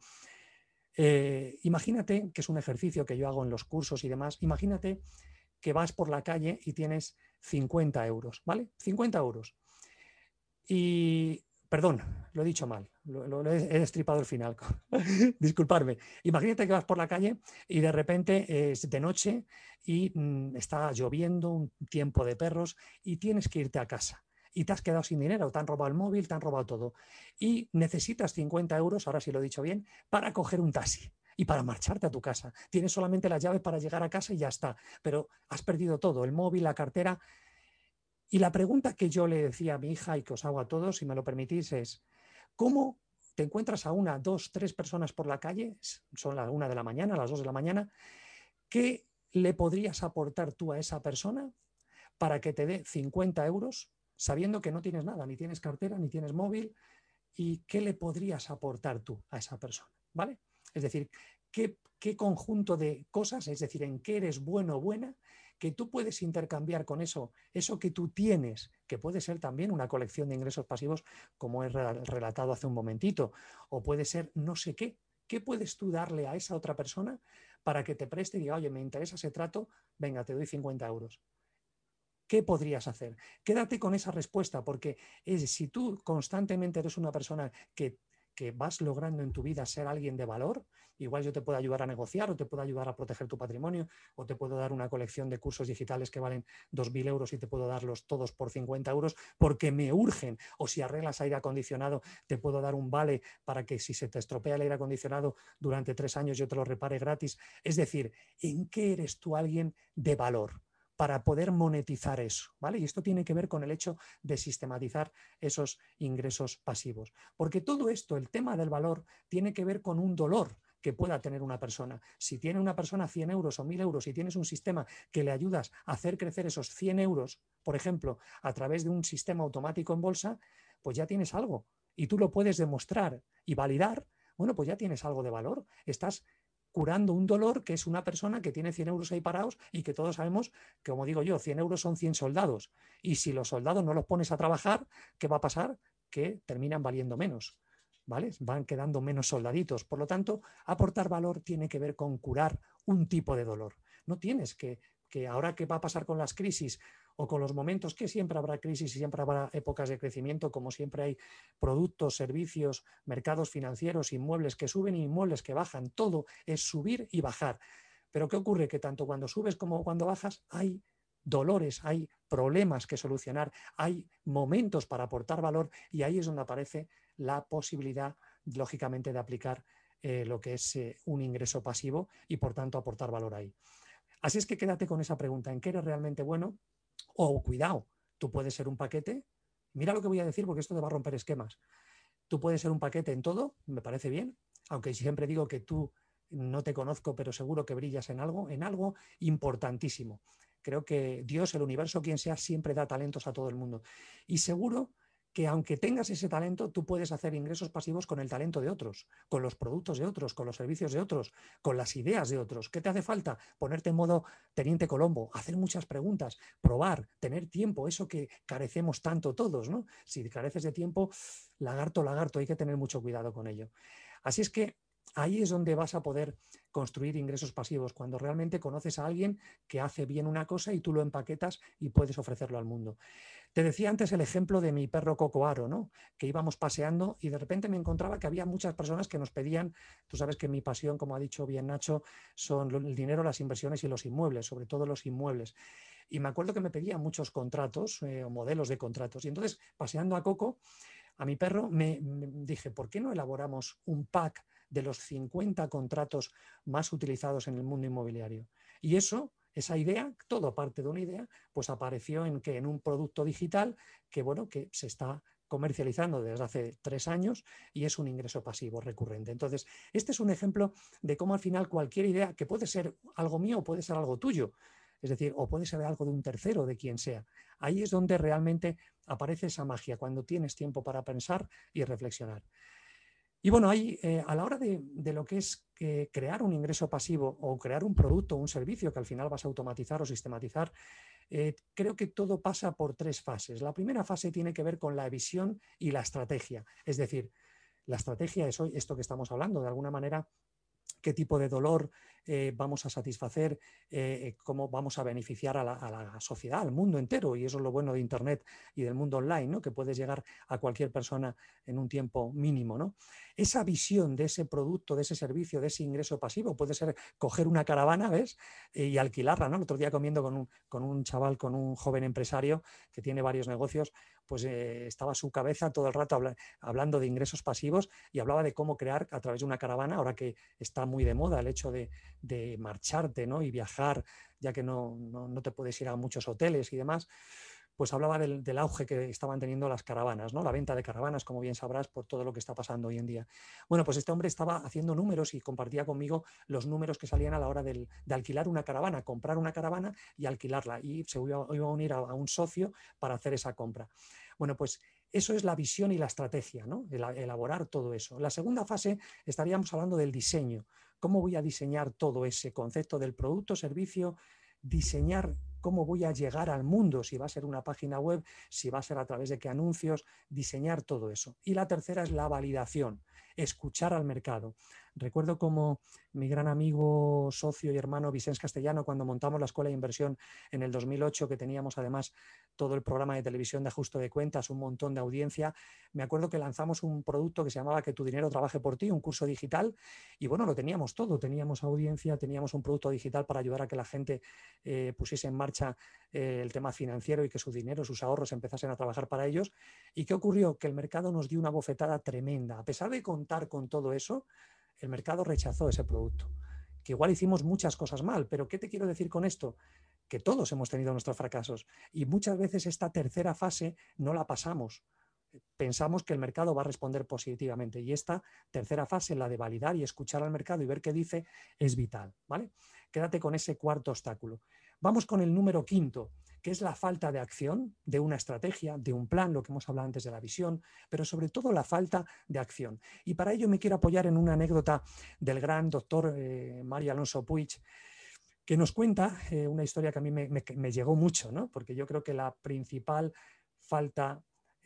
imagínate, que es un ejercicio que yo hago en los cursos y demás, imagínate que vas por la calle y tienes 50 euros, ¿vale? 50 euros. Y, perdón, lo he dicho mal, he destripado el final. Disculparme. Imagínate que vas por la calle y de repente es de noche y está lloviendo, un tiempo de perros y tienes que irte a casa. Y te has quedado sin dinero, te han robado el móvil, te han robado todo. Y necesitas 50 euros, ahora sí lo he dicho bien, para coger un taxi y para marcharte a tu casa. Tienes solamente las llaves para llegar a casa y ya está. Pero has perdido todo, el móvil, la cartera. Y la pregunta que yo le decía a mi hija y que os hago a todos, si me lo permitís, es ¿cómo te encuentras a 1, 2, 3 personas por la calle? Son las 1 de la mañana, las 2 de la mañana. ¿Qué le podrías aportar tú a esa persona para que te dé 50 euros sabiendo que no tienes nada, ni tienes cartera, ni tienes móvil? ¿Y qué le podrías aportar tú a esa persona? ¿Vale? Es decir, ¿qué conjunto de cosas, es decir, en qué eres bueno o buena, que tú puedes intercambiar con eso que tú tienes, que puede ser también una colección de ingresos pasivos, como he relatado hace un momentito, o puede ser no sé qué. ¿Qué puedes tú darle a esa otra persona para que te preste y diga, oye, me interesa ese trato, venga, te doy 50 euros? ¿Qué podrías hacer? Quédate con esa respuesta, porque si tú constantemente eres una persona que vas logrando en tu vida ser alguien de valor, igual yo te puedo ayudar a negociar o te puedo ayudar a proteger tu patrimonio o te puedo dar una colección de cursos digitales que valen 2.000 euros y te puedo darlos todos por 50 euros porque me urgen. O si arreglas aire acondicionado, te puedo dar un vale para que si se te estropea el aire acondicionado durante 3 años yo te lo repare gratis. Es decir, ¿en qué eres tú alguien de valor para poder monetizar eso? ¿Vale? Y esto tiene que ver con el hecho de sistematizar esos ingresos pasivos. Porque todo esto, el tema del valor, tiene que ver con un dolor que pueda tener una persona. Si tiene una persona 100 euros o 1.000 euros y tienes un sistema que le ayudas a hacer crecer esos 100 euros, por ejemplo, a través de un sistema automático en bolsa, pues ya tienes algo. y tú lo puedes demostrar y validar, bueno, pues ya tienes algo de valor. Estás curando un dolor que es una persona que tiene 100 euros ahí parados y que todos sabemos que, como digo yo, 100 euros son 100 soldados. Y si los soldados no los pones a trabajar, ¿qué va a pasar? Que terminan valiendo menos, ¿vale? Van quedando menos soldaditos. Por lo tanto, aportar valor tiene que ver con curar un tipo de dolor. No tienes que ahora qué va a pasar con las crisis o con los momentos, que siempre habrá crisis y siempre habrá épocas de crecimiento, como siempre hay productos, servicios, mercados financieros, inmuebles que suben y inmuebles que bajan. Todo es subir y bajar. Pero ¿qué ocurre? Que tanto cuando subes como cuando bajas hay dolores, hay problemas que solucionar, hay momentos para aportar valor y ahí es donde aparece la posibilidad, lógicamente, de aplicar lo que es un ingreso pasivo y, por tanto, aportar valor ahí. Así es que quédate con esa pregunta, ¿en qué eres realmente bueno? O cuidado, tú puedes ser un paquete. Mira lo que voy a decir porque esto te va a romper esquemas. Tú puedes ser un paquete en todo, me parece bien, aunque siempre digo que tú no te conozco, pero seguro que brillas en algo importantísimo. Creo que Dios, el universo, quien sea, siempre da talentos a todo el mundo. Y seguro que aunque tengas ese talento, tú puedes hacer ingresos pasivos con el talento de otros, con los productos de otros, con los servicios de otros, con las ideas de otros. ¿Qué te hace falta? Ponerte en modo Teniente Colombo, hacer muchas preguntas, probar, tener tiempo, eso que carecemos tanto todos, ¿no? Si careces de tiempo, lagarto, lagarto, hay que tener mucho cuidado con ello. Así es que ahí es donde vas a poder construir ingresos pasivos, cuando realmente conoces a alguien que hace bien una cosa y tú lo empaquetas y puedes ofrecerlo al mundo. Te decía antes el ejemplo de mi perro Cocoaro, ¿no? Que íbamos paseando y de repente me encontraba que había muchas personas que nos pedían, tú sabes que mi pasión, como ha dicho bien Nacho, son el dinero, las inversiones y los inmuebles, sobre todo los inmuebles. Y me acuerdo que me pedían muchos contratos o modelos de contratos. Y entonces, paseando a Coco, a mi perro, me dije, ¿por qué no elaboramos un pack de los 50 contratos más utilizados en el mundo inmobiliario? Y esa idea, todo parte de una idea, pues apareció en un producto digital que, bueno, que se está comercializando desde hace 3 años y es un ingreso pasivo recurrente. Entonces, este es un ejemplo de cómo al final cualquier idea, que puede ser algo mío o puede ser algo tuyo, es decir, o puede ser algo de un tercero, de quien sea. Ahí es donde realmente aparece esa magia, cuando tienes tiempo para pensar y reflexionar. Y bueno, ahí, a la hora de lo que es crear un ingreso pasivo o crear un producto o un servicio que al final vas a automatizar o sistematizar, creo que todo pasa por 3 fases. La primera fase tiene que ver con la visión y la estrategia. Es decir, la estrategia es hoy esto que estamos hablando, de alguna manera qué tipo de dolor vamos a satisfacer, cómo vamos a beneficiar a la sociedad, al mundo entero. Y eso es lo bueno de Internet y del mundo online, ¿no? Que puedes llegar a cualquier persona en un tiempo mínimo, ¿no? Esa visión de ese producto, de ese servicio, de ese ingreso pasivo, puede ser coger una caravana, ¿ves? Y alquilarla, ¿no? El otro día comiendo con un chaval, con un joven empresario que tiene varios negocios, pues estaba su cabeza todo el rato hablando de ingresos pasivos y hablaba de cómo crear a través de una caravana, ahora que está muy de moda el hecho de marcharte, ¿no? Y viajar, ya que no te puedes ir a muchos hoteles y demás, pues hablaba del auge que estaban teniendo las caravanas, ¿no? La venta de caravanas, como bien sabrás, por todo lo que está pasando hoy en día. Bueno, pues este hombre estaba haciendo números y compartía conmigo los números que salían a la hora de alquilar una caravana, comprar una caravana y alquilarla. Y se iba a unir a un socio para hacer esa compra. Bueno, pues eso es la visión y la estrategia, ¿no? Elaborar todo eso. La segunda fase estaríamos hablando del diseño. ¿Cómo voy a diseñar todo ese concepto del producto, servicio? Diseñar cómo voy a llegar al mundo, si va a ser una página web, si va a ser a través de qué anuncios, diseñar todo eso. Y la tercera es la validación, escuchar al mercado. Recuerdo como mi gran amigo, socio y hermano Vicente Castellano, cuando montamos la Escuela de Inversión en el 2008, que teníamos además todo el programa de televisión de ajuste de cuentas, un montón de audiencia, me acuerdo que lanzamos un producto que se llamaba Que tu dinero trabaje por ti, un curso digital, y bueno, lo teníamos todo, teníamos audiencia, teníamos un producto digital para ayudar a que la gente pusiese en marcha el tema financiero y que su dinero, sus ahorros empezasen a trabajar para ellos. ¿Y qué ocurrió? Que el mercado nos dio una bofetada tremenda. A pesar de contar con todo eso, el mercado rechazó ese producto. Que igual hicimos muchas cosas mal, pero ¿qué te quiero decir con esto? Que todos hemos tenido nuestros fracasos y muchas veces esta tercera fase no la pasamos. Pensamos que el mercado va a responder positivamente y esta tercera fase, la de validar y escuchar al mercado y ver qué dice, es vital, ¿vale? Quédate con ese cuarto obstáculo. Vamos con el número quinto, que es la falta de acción, de una estrategia, de un plan, lo que hemos hablado antes de la visión, pero sobre todo la falta de acción. Y para ello me quiero apoyar en una anécdota del gran doctor Mario Alonso Puig, que nos cuenta una historia que a mí me llegó mucho, ¿no? Porque yo creo que la principal falta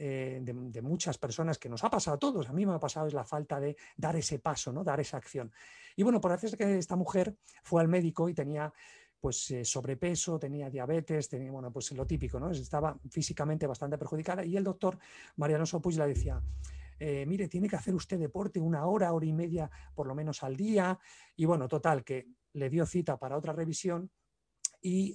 de muchas personas, que nos ha pasado a todos, a mí me ha pasado, es la falta de dar ese paso, ¿no? Dar esa acción. Y bueno, por hacer que esta mujer fue al médico y tenía pues sobrepeso, tenía diabetes, tenía, bueno, pues lo típico, ¿no? Estaba físicamente bastante perjudicada y el doctor Mario Alonso Puig le decía, mire, tiene que hacer usted deporte 1 hora, hora y media por lo menos al día. Y bueno, total, que le dio cita para otra revisión y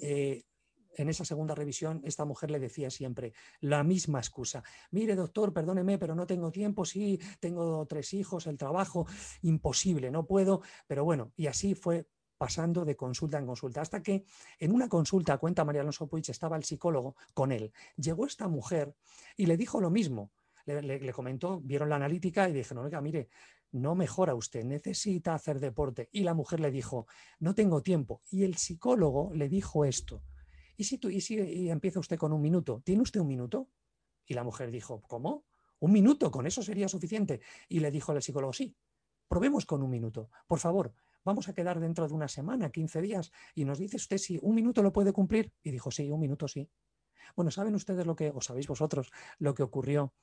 en esa segunda revisión esta mujer le decía siempre la misma excusa. Mire, doctor, perdóneme, pero no tengo tiempo, sí, tengo 3 hijos, el trabajo, imposible, no puedo. Pero bueno, y así fue pasando de consulta en consulta, hasta que en una consulta, cuenta María Alonso Puig, estaba el psicólogo con él. Llegó esta mujer y le dijo lo mismo. Le comentó, vieron la analítica y dijeron, oiga, mire, no mejora usted, necesita hacer deporte. Y la mujer le dijo, no tengo tiempo. Y el psicólogo le dijo esto, ¿y si empieza usted con 1 minuto? ¿Tiene usted 1 minuto? Y la mujer dijo, ¿cómo? 1 minuto, ¿con eso sería suficiente? Y le dijo el psicólogo, sí, probemos con 1 minuto. Por favor, vamos a quedar dentro de una semana, 15 días, y nos dice usted si 1 minuto lo puede cumplir. Y dijo, sí, 1 minuto sí. Bueno, ¿saben ustedes lo que, o sabéis vosotros, lo que ocurrió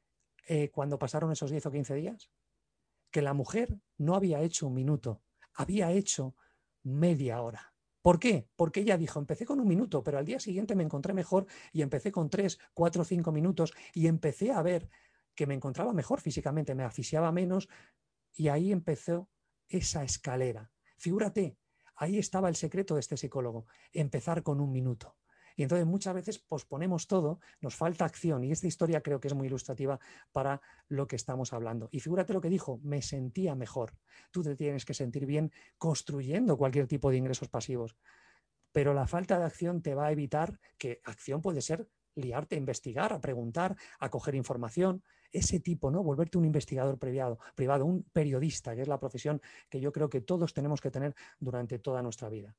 cuando pasaron esos 10 o 15 días? Que la mujer no había hecho 1 minuto, había hecho media hora. ¿Por qué? Porque ella dijo, empecé con 1 minuto, pero al día siguiente me encontré mejor y empecé con 3, 4, 5 minutos y empecé a ver que me encontraba mejor físicamente, me asfixiaba menos y ahí empezó esa escalera. Figúrate, ahí estaba el secreto de este psicólogo, empezar con 1 minuto. Y entonces muchas veces posponemos todo, nos falta acción y esta historia creo que es muy ilustrativa para lo que estamos hablando. Y figúrate lo que dijo, me sentía mejor. Tú te tienes que sentir bien construyendo cualquier tipo de ingresos pasivos, pero la falta de acción te va a evitar, que acción puede ser liarte a investigar, a preguntar, a coger información, ese tipo, ¿no? Volverte un investigador privado, un periodista, que es la profesión que yo creo que todos tenemos que tener durante toda nuestra vida.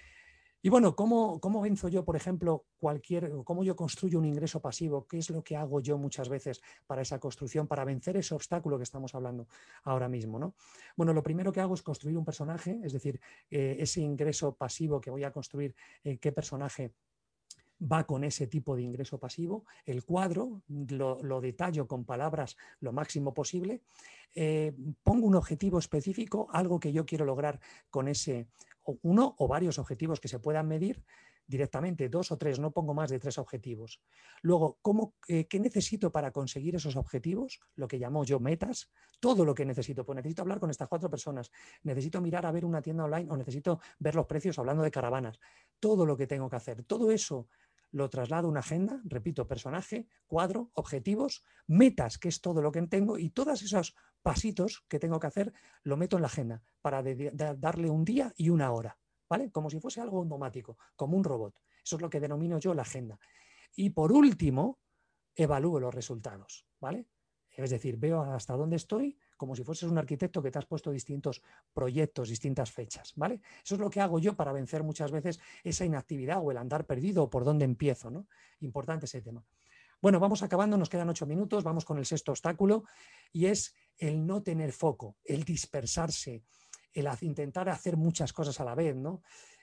Y bueno, ¿cómo venzo yo, por ejemplo, cómo yo construyo un ingreso pasivo? ¿Qué es lo que hago yo muchas veces para esa construcción, para vencer ese obstáculo que estamos hablando ahora mismo, ¿no? Bueno, lo primero que hago es construir un personaje, es decir, ese ingreso pasivo que voy a construir, qué personaje va con ese tipo de ingreso pasivo. El cuadro lo detallo con palabras lo máximo posible. Pongo un objetivo específico, algo que yo quiero lograr con ese, uno o varios objetivos que se puedan medir directamente, 2 o 3, no pongo más de 3 objetivos. Luego, ¿qué necesito para conseguir esos objetivos? Lo que llamo yo metas, todo lo que necesito. Pues necesito hablar con estas 4 personas, necesito mirar a ver una tienda online o necesito ver los precios hablando de caravanas. Todo lo que tengo que hacer, todo eso lo traslado a una agenda, repito, personaje, cuadro, objetivos, metas, que es todo lo que tengo, y todos esos pasitos que tengo que hacer lo meto en la agenda para darle un día y una hora, ¿vale? Como si fuese algo automático, como un robot. Eso es lo que denomino yo la agenda. Y por último, evalúo los resultados, ¿vale? Es decir, veo hasta dónde estoy, como si fueses un arquitecto que te has puesto distintos proyectos, distintas fechas, ¿vale? Eso es lo que hago yo para vencer muchas veces esa inactividad o el andar perdido o por dónde empiezo, ¿no? Importante ese tema. Bueno, vamos acabando, nos quedan 8 minutos, vamos con el sexto obstáculo y es el no tener foco, el dispersarse, el intentar hacer muchas cosas a la vez, ¿no?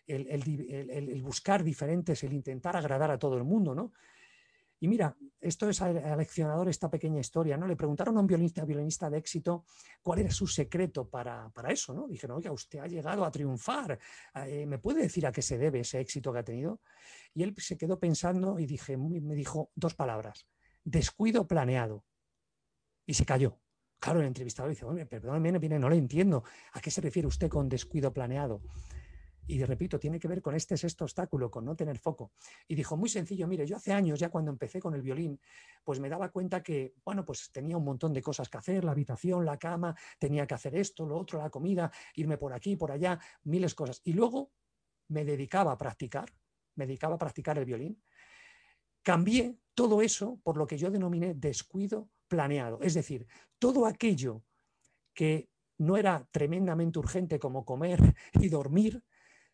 El buscar diferentes, el intentar agradar a todo el mundo, ¿no? Y mira, esto es aleccionador, esta pequeña historia, ¿no? Le preguntaron a un violinista de éxito cuál era su secreto para eso, ¿no? Dijeron, oiga, usted ha llegado a triunfar, ¿me puede decir a qué se debe ese éxito que ha tenido? Y él se quedó pensando y me dijo 2 palabras, descuido planeado. Y se cayó. Claro, el entrevistador dice, oye, perdóname, no le entiendo, ¿a qué se refiere usted con descuido planeado? Y repito, tiene que ver con este sexto obstáculo, con no tener foco. Y dijo, muy sencillo, mire, yo hace años, ya cuando empecé con el violín, pues me daba cuenta que, bueno, pues tenía un montón de cosas que hacer, la habitación, la cama, tenía que hacer esto, lo otro, la comida, irme por aquí, por allá, miles de cosas. Y luego me dedicaba a practicar el violín. Cambié todo eso por lo que yo denominé descuido planeado. Es decir, todo aquello que no era tremendamente urgente como comer y dormir,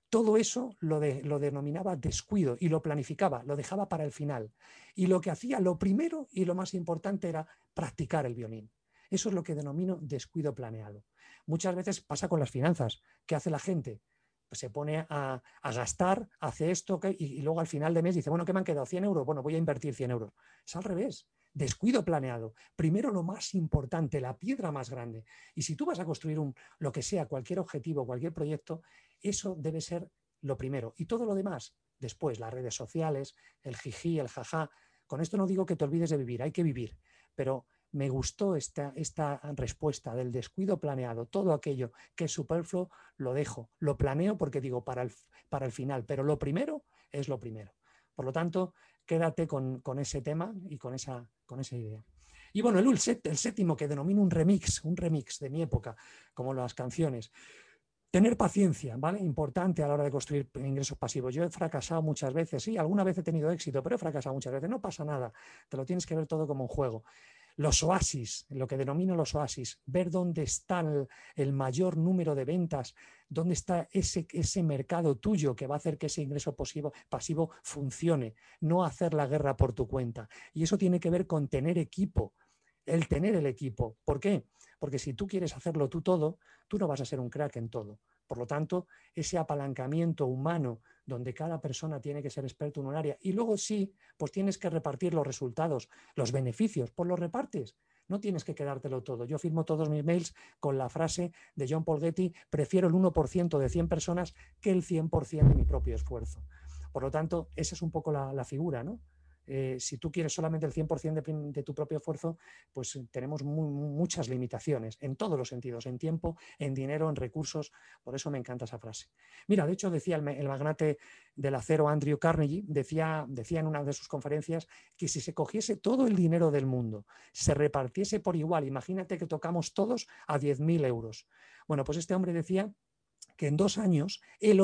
Todo eso lo denominaba descuido y lo planificaba, lo dejaba para el final. Y lo que hacía, lo primero y lo más importante era practicar el violín. Eso es lo que denomino descuido planeado. Muchas veces pasa con las finanzas. ¿Qué hace la gente? Pues se pone a gastar, hace esto y luego al final de mes dice, bueno, ¿qué me han quedado? 100 euros. Bueno, voy a invertir 100 euros. Es al revés. Descuido planeado. Primero lo más importante, la piedra más grande. Y si tú vas a construir lo que sea, cualquier objetivo, cualquier proyecto, eso debe ser lo primero. Y todo lo demás, después, las redes sociales, el jiji, el jajá. Con esto no digo que te olvides de vivir, hay que vivir. Pero me gustó esta respuesta del descuido planeado. Todo aquello que es superfluo lo dejo. Lo planeo porque digo para el final. Pero lo primero es lo primero. Por lo tanto, quédate con ese tema y con esa idea. Y bueno, el séptimo, que denomino un remix de mi época, como las canciones. Tener paciencia, ¿vale? Importante a la hora de construir ingresos pasivos. Yo he fracasado muchas veces, sí, alguna vez he tenido éxito, pero he fracasado muchas veces. No pasa nada, te lo tienes que ver todo como un juego. Los oasis, lo que denomino los oasis, ver dónde está el mayor número de ventas, dónde está ese mercado tuyo que va a hacer que ese ingreso pasivo funcione, no hacer la guerra por tu cuenta. Y eso tiene que ver con tener equipo, el tener el equipo. ¿Por qué? Porque si tú quieres hacerlo tú todo, tú no vas a ser un crack en todo. Por lo tanto, ese apalancamiento humano donde cada persona tiene que ser experto en un área y luego sí, pues tienes que repartir los resultados, los beneficios, pues los repartes. No tienes que quedártelo todo. Yo firmo todos mis mails con la frase de John Paul Getty, prefiero el 1% de 100 personas que el 100% de mi propio esfuerzo. Por lo tanto, esa es un poco la figura, ¿no? Si tú quieres solamente el 100% de tu propio esfuerzo, pues tenemos muchas limitaciones en todos los sentidos, en tiempo, en dinero, en recursos. Por eso me encanta esa frase. Mira, de hecho decía el magnate del acero Andrew Carnegie, decía en una de sus conferencias que si se cogiese todo el dinero del mundo, se repartiese por igual, imagínate que tocamos todos a 10.000 euros. Bueno, pues este hombre decía que en 2 años el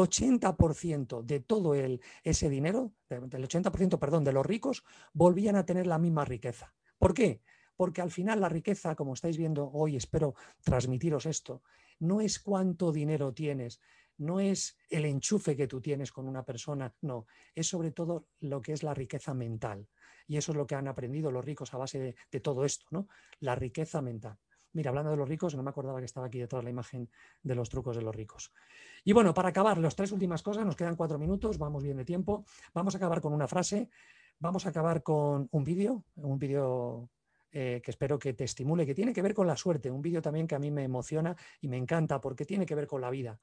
80% de todo ese dinero, del 80%, perdón, de los ricos, volvían a tener la misma riqueza. ¿Por qué? Porque al final la riqueza, como estáis viendo hoy, espero transmitiros esto, no es cuánto dinero tienes, no es el enchufe que tú tienes con una persona, no, es sobre todo lo que es la riqueza mental. Y eso es lo que han aprendido los ricos a base de todo esto, ¿no? La riqueza mental. Mira, hablando de los ricos, no me acordaba que estaba aquí detrás la imagen de los trucos de los ricos. Y bueno, para acabar, las 3 últimas cosas, nos quedan 4 minutos, vamos bien de tiempo. Vamos a acabar con una frase, vamos a acabar con un vídeo que espero que te estimule, que tiene que ver con la suerte, un vídeo también que a mí me emociona y me encanta porque tiene que ver con la vida.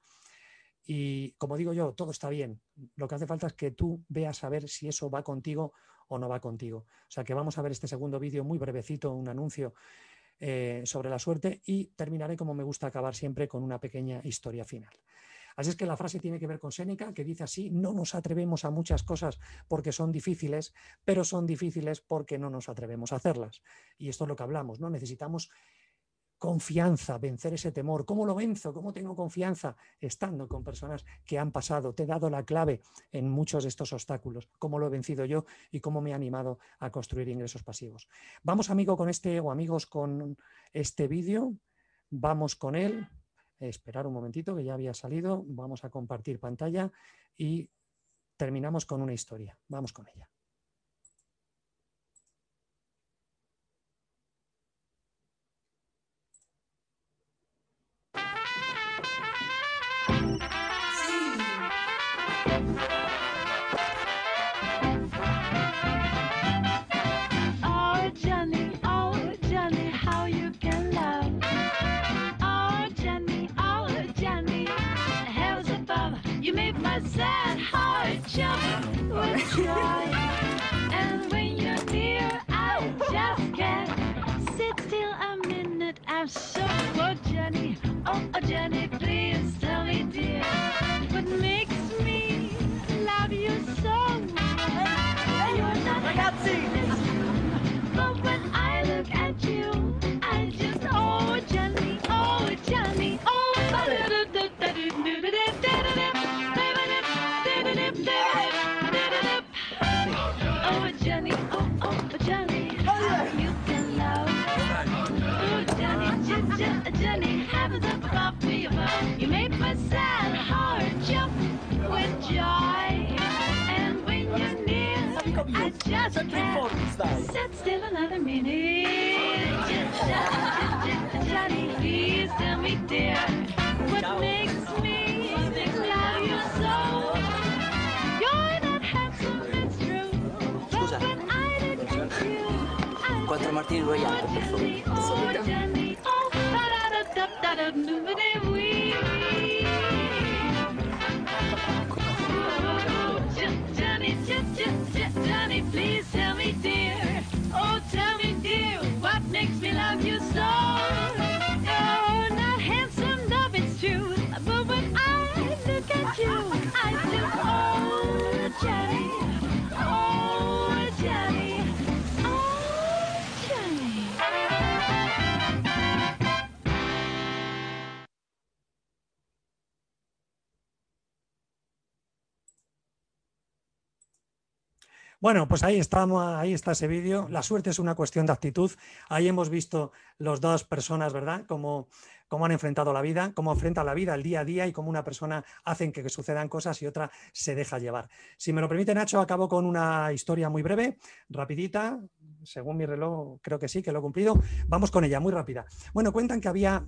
Y como digo yo, todo está bien. Lo que hace falta es que tú veas a ver si eso va contigo o no va contigo. O sea que vamos a ver este segundo vídeo muy brevecito, un anuncio sobre la suerte y terminaré como me gusta acabar siempre con una pequeña historia final. Así es que la frase tiene que ver con Séneca, que dice así: no nos atrevemos a muchas cosas porque son difíciles, pero son difíciles porque no nos atrevemos a hacerlas. Y esto es lo que hablamos, ¿no? Necesitamos confianza, vencer ese temor. ¿Cómo lo venzo? ¿Cómo tengo confianza? Estando con personas que han pasado. Te he dado la clave en muchos de estos obstáculos. Cómo lo he vencido yo y cómo me he animado a construir ingresos pasivos. Vamos, amigos, con este vídeo. Vamos con él. Esperar un momentito, que ya había salido. Vamos a compartir pantalla y terminamos con una historia. Vamos con ella. Sad heart jump with joy, and when you're near, I just can't sit still a minute. I'm so for Jenny. Oh, Jenny, please tell me, dear, what makes me love you so much? You're not ragazzi, but when I look at you, I just oh Jenny, oh Jenny, oh. Oh Jenny, oh Jenny, how you can love. Oh Jenny, Jenny, heavens above me above. You make my sad heart jump. just can't sit still another minute. Johnny, please tell me, dear, what makes me love you so? You're not handsome, it's true. Scusa. But when I look at you, I 4 martini royali, per favore. oh, Johnny, oh, da-da-da-da-da-da-da-da-wee. Johnny, please tell me, dear. Oh, tell me, dear, what makes me love you so? Oh, not handsome, no, it's true. But when I look at you, I do. Oh, Johnny. Oh, Johnny. Oh, Johnny. Bueno, pues ahí estamos, ahí está ese vídeo. La suerte es una cuestión de actitud. Ahí hemos visto los dos personas, ¿verdad? Cómo han enfrentado la vida, cómo enfrentan la vida el día a día y cómo una persona hace que sucedan cosas y otra se deja llevar. Si me lo permite, Nacho, acabo con una historia muy breve, rapidita. Según mi reloj, creo que sí, que lo he cumplido. Vamos con ella, muy rápida. Bueno, cuentan que había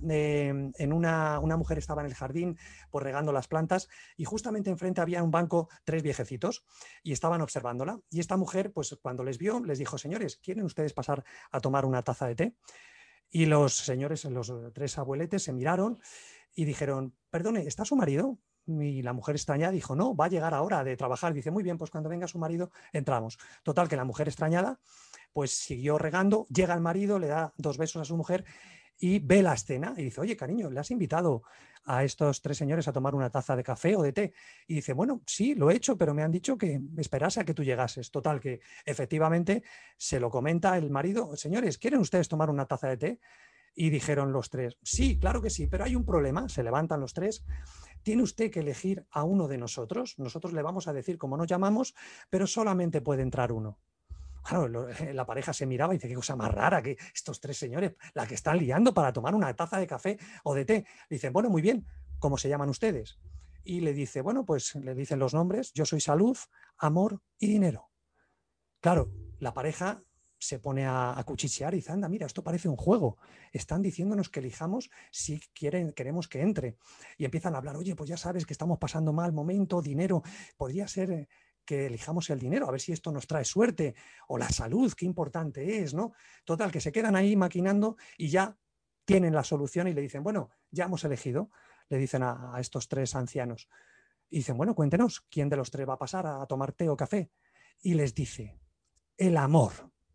una mujer estaba en el jardín pues, regando las plantas y justamente enfrente había un banco 3 viejecitos y estaban observándola. Y esta mujer, pues cuando les vio, les dijo, señores, ¿quieren ustedes pasar a tomar una taza de té? Y los señores, los 3 abueletes, se miraron y dijeron, perdone, ¿está su marido? Y la mujer extrañada dijo, no, va a llegar ahora de trabajar. Dice, muy bien, pues cuando venga su marido entramos. Total, que la mujer extrañada pues siguió regando, llega el marido, le da 2 besos a su mujer y ve la escena y dice, oye, cariño, ¿le has invitado a estos 3 señores a tomar una taza de café o de té? Y dice, bueno, sí, lo he hecho, pero me han dicho que esperase a que tú llegases. Total, que efectivamente se lo comenta el marido, señores, ¿quieren ustedes tomar una taza de té? Y dijeron los 3, sí, claro que sí, pero hay un problema. Se levantan los 3. Tiene usted que elegir a uno de nosotros. Nosotros le vamos a decir cómo nos llamamos, pero solamente puede entrar uno. Claro, la pareja se miraba y dice, qué cosa más rara que estos 3 señores, la que están liando para tomar una taza de café o de té. Le dicen, bueno, muy bien, ¿cómo se llaman ustedes? Y le dice, bueno, pues le dicen los nombres, yo soy salud, amor y dinero. Claro, la pareja se pone a cuchichear y dice, anda, mira, esto parece un juego. Están diciéndonos que elijamos si queremos que entre. Y empiezan a hablar, oye, pues ya sabes que estamos pasando mal momento, dinero, podría ser que elijamos el dinero, a ver si esto nos trae suerte, o la salud, qué importante es, ¿no? Total, que se quedan ahí maquinando y ya tienen la solución y le dicen, bueno, ya hemos elegido, le dicen a estos 3 ancianos. Y dicen, bueno, cuéntenos, ¿quién de los 3 va a pasar a tomar té o café? Y les dice, el amor.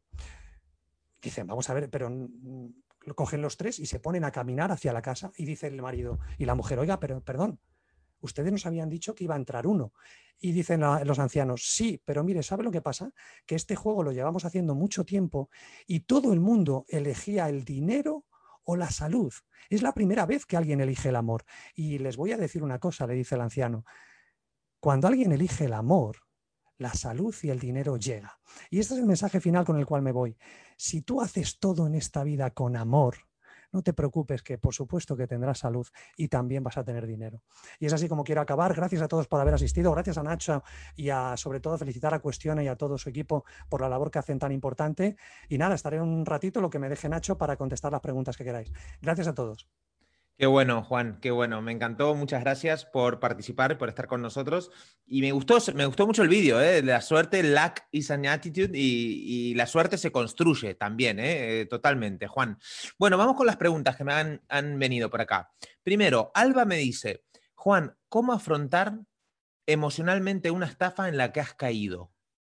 Dicen, vamos a ver, pero lo cogen los 3 y se ponen a caminar hacia la casa y dice el marido y la mujer, oiga, pero perdón, ustedes nos habían dicho que iba a entrar uno. Y dicen los ancianos, sí, pero mire, ¿sabe lo que pasa? Que este juego lo llevamos haciendo mucho tiempo y todo el mundo elegía el dinero o la salud. Es la primera vez que alguien elige el amor. Y les voy a decir una cosa, le dice el anciano. Cuando alguien elige el amor, la salud y el dinero llega. Y este es el mensaje final con el cual me voy. Si tú haces todo en esta vida con amor, no te preocupes, que por supuesto que tendrás salud y también vas a tener dinero. Y es así como quiero acabar. Gracias a todos por haber asistido. Gracias a Nacho y sobre todo felicitar a Cuestiona y a todo su equipo por la labor que hacen tan importante. Y nada, estaré un ratito lo que me deje Nacho para contestar las preguntas que queráis. Gracias a todos. Qué bueno, Juan, qué bueno. Me encantó. Muchas gracias por participar, por estar con nosotros. Y me gustó mucho el vídeo, ¿eh? La suerte, luck is an attitude, y la suerte se construye también, totalmente, Juan. Bueno, vamos con las preguntas que me han venido por acá. Primero, Alba me dice, Juan, ¿cómo afrontar emocionalmente una estafa en la que has caído?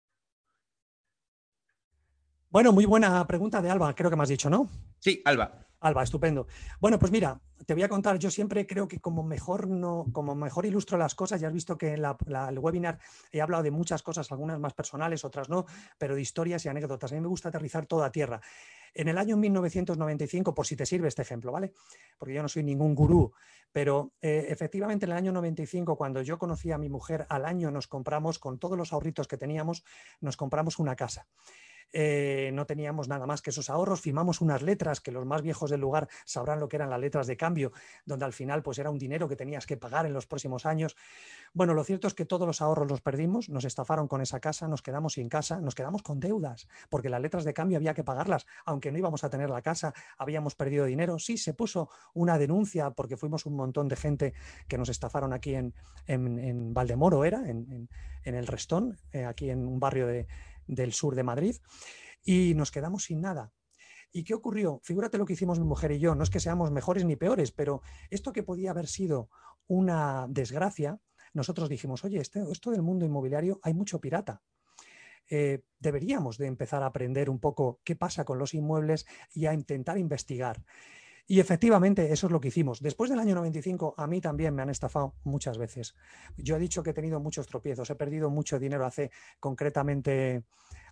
Bueno, muy buena pregunta de Alba, creo que me has dicho, ¿no? Sí, Alba. Alba, estupendo. Bueno, pues mira, te voy a contar, yo siempre creo que como mejor ilustro las cosas, ya has visto que en el webinar he hablado de muchas cosas, algunas más personales, otras no, pero de historias y anécdotas. A mí me gusta aterrizar todo a tierra. En el año 1995, por si te sirve este ejemplo, ¿vale? Porque yo no soy ningún gurú, pero efectivamente en el año 95, cuando yo conocí a mi mujer, al año nos compramos, con todos los ahorritos que teníamos, nos compramos una casa. no teníamos nada más que esos ahorros, firmamos unas letras que los más viejos del lugar sabrán lo que eran las letras de cambio, donde al final pues era un dinero que tenías que pagar en los próximos años. Bueno, lo cierto es que todos los ahorros los perdimos, nos estafaron con esa casa, nos quedamos sin casa, nos quedamos con deudas, porque las letras de cambio había que pagarlas, aunque no íbamos a tener la casa, habíamos perdido dinero. Sí, se puso una denuncia porque fuimos un montón de gente que nos estafaron aquí en Valdemoro, en el Restón, aquí en un barrio del sur de Madrid, y nos quedamos sin nada. ¿Y qué ocurrió? Figúrate lo que hicimos mi mujer y yo. No es que seamos mejores ni peores, pero esto que podía haber sido una desgracia, nosotros dijimos, oye, esto del mundo inmobiliario hay mucho pirata. Deberíamos de empezar a aprender un poco qué pasa con los inmuebles y a intentar investigar. Y efectivamente eso es lo que hicimos. Después del año 95 a mí también me han estafado muchas veces. Yo he dicho que he tenido muchos tropiezos, he perdido mucho dinero hace concretamente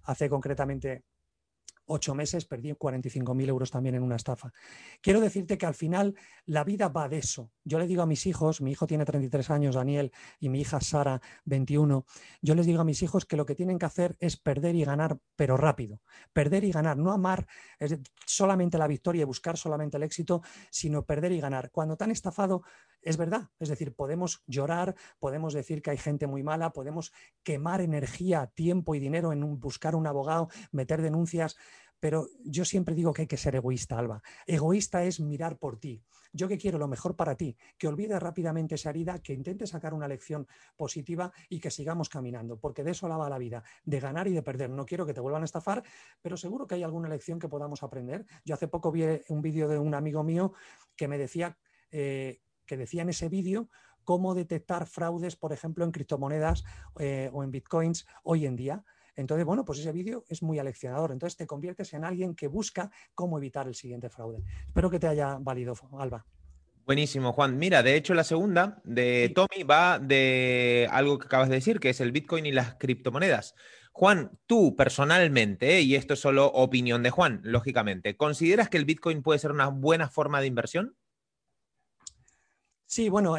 8 meses, perdí 45.000 euros también en una estafa. Quiero decirte que al final la vida va de eso. Yo le digo a mis hijos, mi hijo tiene 33 años, Daniel, y mi hija Sara, 21, yo les digo a mis hijos que lo que tienen que hacer es perder y ganar, pero rápido. Perder y ganar, no amar solamente la victoria y buscar solamente el éxito, sino perder y ganar. Cuando te han estafado, es verdad. Es decir, podemos llorar, podemos decir que hay gente muy mala, podemos quemar energía, tiempo y dinero en buscar un abogado, meter denuncias, pero yo siempre digo que hay que ser egoísta, Alba. Egoísta es mirar por ti. Yo que quiero lo mejor para ti, que olvides rápidamente esa herida, que intentes sacar una lección positiva y que sigamos caminando, porque de eso va la vida, de ganar y de perder. No quiero que te vuelvan a estafar, pero seguro que hay alguna lección que podamos aprender. Yo hace poco vi un vídeo de un amigo mío que me decía, que decía en ese vídeo cómo detectar fraudes, por ejemplo, en criptomonedas o en bitcoins hoy en día. Entonces, bueno, pues ese vídeo es muy aleccionador. Entonces te conviertes en alguien que busca cómo evitar el siguiente fraude. Espero que te haya valido, Alba. Buenísimo, Juan. Mira, de hecho, la segunda de Sí. Tommy va de algo que acabas de decir, que es el Bitcoin y las criptomonedas. Juan, tú personalmente, y esto es solo opinión de Juan, lógicamente, ¿consideras que el Bitcoin puede ser una buena forma de inversión? Sí, bueno,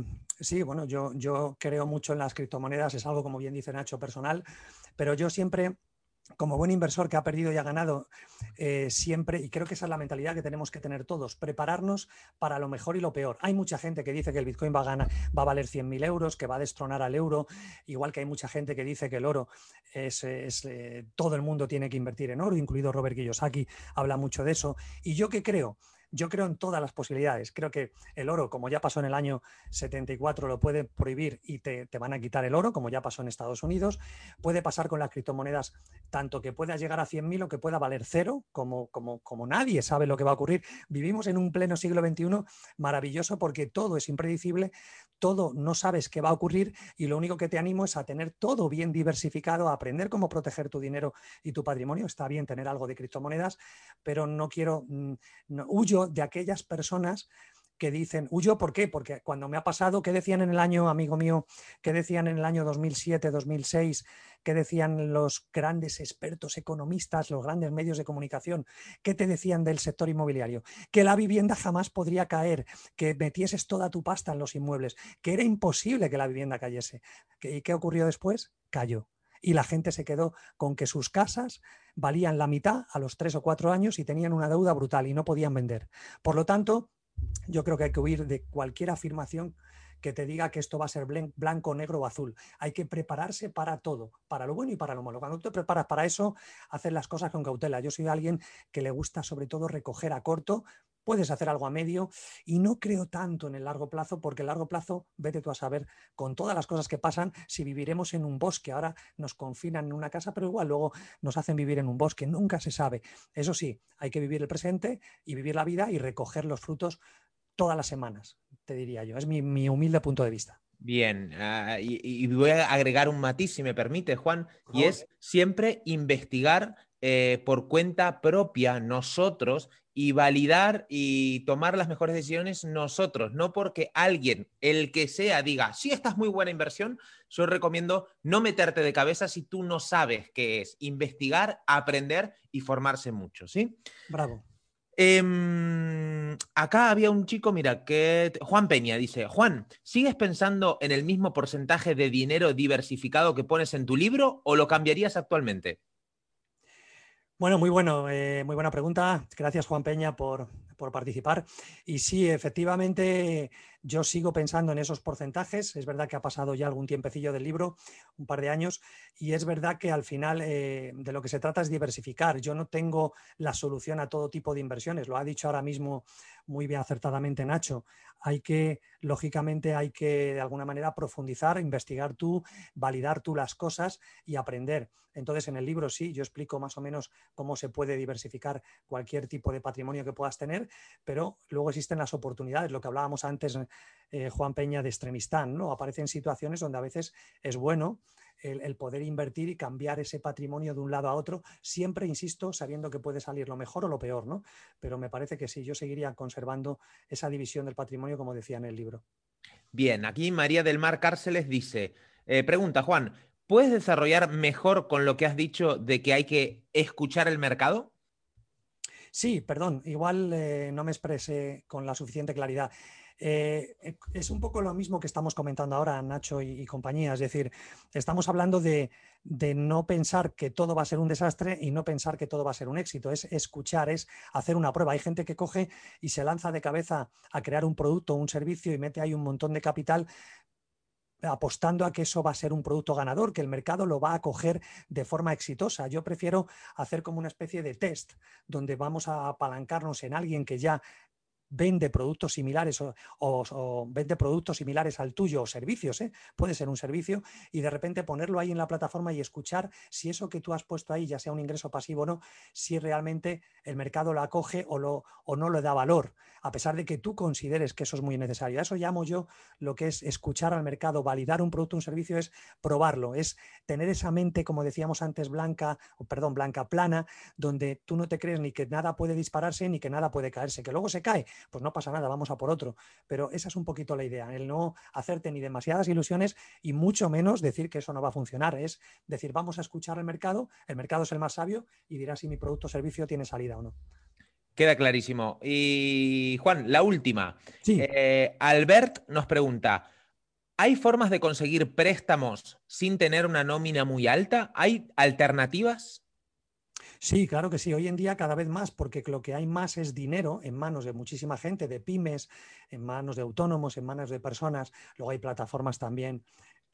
yo creo mucho en las criptomonedas, es algo, como bien dice Nacho, personal, pero yo siempre, como buen inversor que ha perdido y ha ganado, siempre, y creo que esa es la mentalidad que tenemos que tener todos, prepararnos para lo mejor y lo peor. Hay mucha gente que dice que el Bitcoin va a valer 100.000 euros, que va a destronar al euro, igual que hay mucha gente que dice que el oro todo el mundo tiene que invertir en oro, incluido Robert Kiyosaki, habla mucho de eso. ¿Y yo qué creo? Yo creo en todas las posibilidades. Creo que el oro, como ya pasó en el año 74, lo puede prohibir y te van a quitar el oro, como ya pasó en Estados Unidos. Puede pasar con las criptomonedas, tanto que pueda llegar a 100.000 o que pueda valer cero, como nadie sabe lo que va a ocurrir. Vivimos en un pleno siglo XXI maravilloso porque todo es impredecible, todo no sabes qué va a ocurrir y lo único que te animo es a tener todo bien diversificado, a aprender cómo proteger tu dinero y tu patrimonio. Está bien tener algo de criptomonedas, pero no quiero, huyo de aquellas personas que dicen, huyo, ¿por qué? Porque cuando me ha pasado, ¿qué decían en el año, amigo mío, qué decían en el año 2007, 2006, qué decían los grandes expertos economistas, los grandes medios de comunicación, qué te decían del sector inmobiliario? Que la vivienda jamás podría caer, que metieses toda tu pasta en los inmuebles, que era imposible que la vivienda cayese. ¿Y qué ocurrió después? Cayó. Y la gente se quedó con que sus casas valían la mitad a los 3 o 4 años y tenían una deuda brutal y no podían vender. Por lo tanto, yo creo que hay que huir de cualquier afirmación que te diga que esto va a ser blanco, negro o azul. Hay que prepararse para todo, para lo bueno y para lo malo. Cuando te preparas para eso, haces las cosas con cautela. Yo soy alguien que le gusta sobre todo recoger a corto. Puedes hacer algo a medio y no creo tanto en el largo plazo, porque el largo plazo, vete tú a saber con todas las cosas que pasan, si viviremos en un bosque. Ahora nos confinan en una casa, pero igual luego nos hacen vivir en un bosque. Nunca se sabe. Eso sí, hay que vivir el presente y vivir la vida y recoger los frutos todas las semanas, te diría yo. Es mi humilde punto de vista. Bien, y voy a agregar un matiz, si me permite, Juan, y es siempre investigar por cuenta propia nosotros y validar y tomar las mejores decisiones nosotros, no porque alguien, el que sea, diga, sí, esta es muy buena inversión. Yo recomiendo no meterte de cabeza si tú no sabes qué es, investigar, aprender y formarse mucho, ¿sí? Bravo. Acá había un chico, mira, que Juan Peña dice, Juan, ¿sigues pensando en el mismo porcentaje de dinero diversificado que pones en tu libro o lo cambiarías actualmente? Bueno, muy bueno, muy buena pregunta. Gracias, Juan Peña, por participar. Y sí, efectivamente, yo sigo pensando en esos porcentajes. Es verdad que ha pasado ya algún tiempecillo del libro, un par de años, y es verdad que al final de lo que se trata es diversificar. Yo no tengo la solución a todo tipo de inversiones. Lo ha dicho ahora mismo muy bien acertadamente Nacho. Lógicamente, hay que de alguna manera profundizar, investigar tú, validar tú las cosas y aprender. Entonces, en el libro sí, yo explico más o menos cómo se puede diversificar cualquier tipo de patrimonio que puedas tener, pero luego existen las oportunidades, lo que hablábamos antes, Juan Peña, de extremistán, ¿no? Aparecen situaciones donde a veces es bueno el poder invertir y cambiar ese patrimonio de un lado a otro, siempre, insisto, sabiendo que puede salir lo mejor o lo peor, ¿no? Pero me parece que sí, yo seguiría conservando esa división del patrimonio, como decía en el libro. Bien, aquí María del Mar Cárceles dice, pregunta Juan, ¿puedes desarrollar mejor con lo que has dicho de que hay que escuchar el mercado? Sí, perdón, igual no me expresé con la suficiente claridad. Es un poco lo mismo que estamos comentando ahora, Nacho y compañía. Es decir, estamos hablando de no pensar que todo va a ser un desastre y no pensar que todo va a ser un éxito. Es escuchar, es hacer una prueba. Hay gente que coge y se lanza de cabeza a crear un producto o un servicio y mete ahí un montón de capital apostando a que eso va a ser un producto ganador, que el mercado lo va a acoger de forma exitosa. Yo prefiero hacer como una especie de test donde vamos a apalancarnos en alguien que ya vende productos similares o vende productos similares al tuyo o servicios, puede ser un servicio, y de repente ponerlo ahí en la plataforma y escuchar si eso que tú has puesto ahí, ya sea un ingreso pasivo o no, si realmente el mercado lo acoge o no le da valor, a pesar de que tú consideres que eso es muy necesario. A eso llamo yo lo que es escuchar al mercado, validar un producto o un servicio, es probarlo, es tener esa mente, como decíamos antes, blanca plana, donde tú no te crees ni que nada puede dispararse ni que nada puede caerse, que luego se cae, pues no pasa nada, vamos a por otro. Pero esa es un poquito la idea, el no hacerte ni demasiadas ilusiones y mucho menos decir que eso no va a funcionar. Es decir, vamos a escuchar al mercado, el mercado es el más sabio y dirá si mi producto o servicio tiene salida o no. Queda clarísimo. Y Juan, la última. Sí. Albert nos pregunta, ¿hay formas de conseguir préstamos sin tener una nómina muy alta? ¿Hay alternativas? Sí, claro que sí. Hoy en día cada vez más, porque lo que hay más es dinero en manos de muchísima gente, de pymes, en manos de autónomos, en manos de personas. Luego hay plataformas también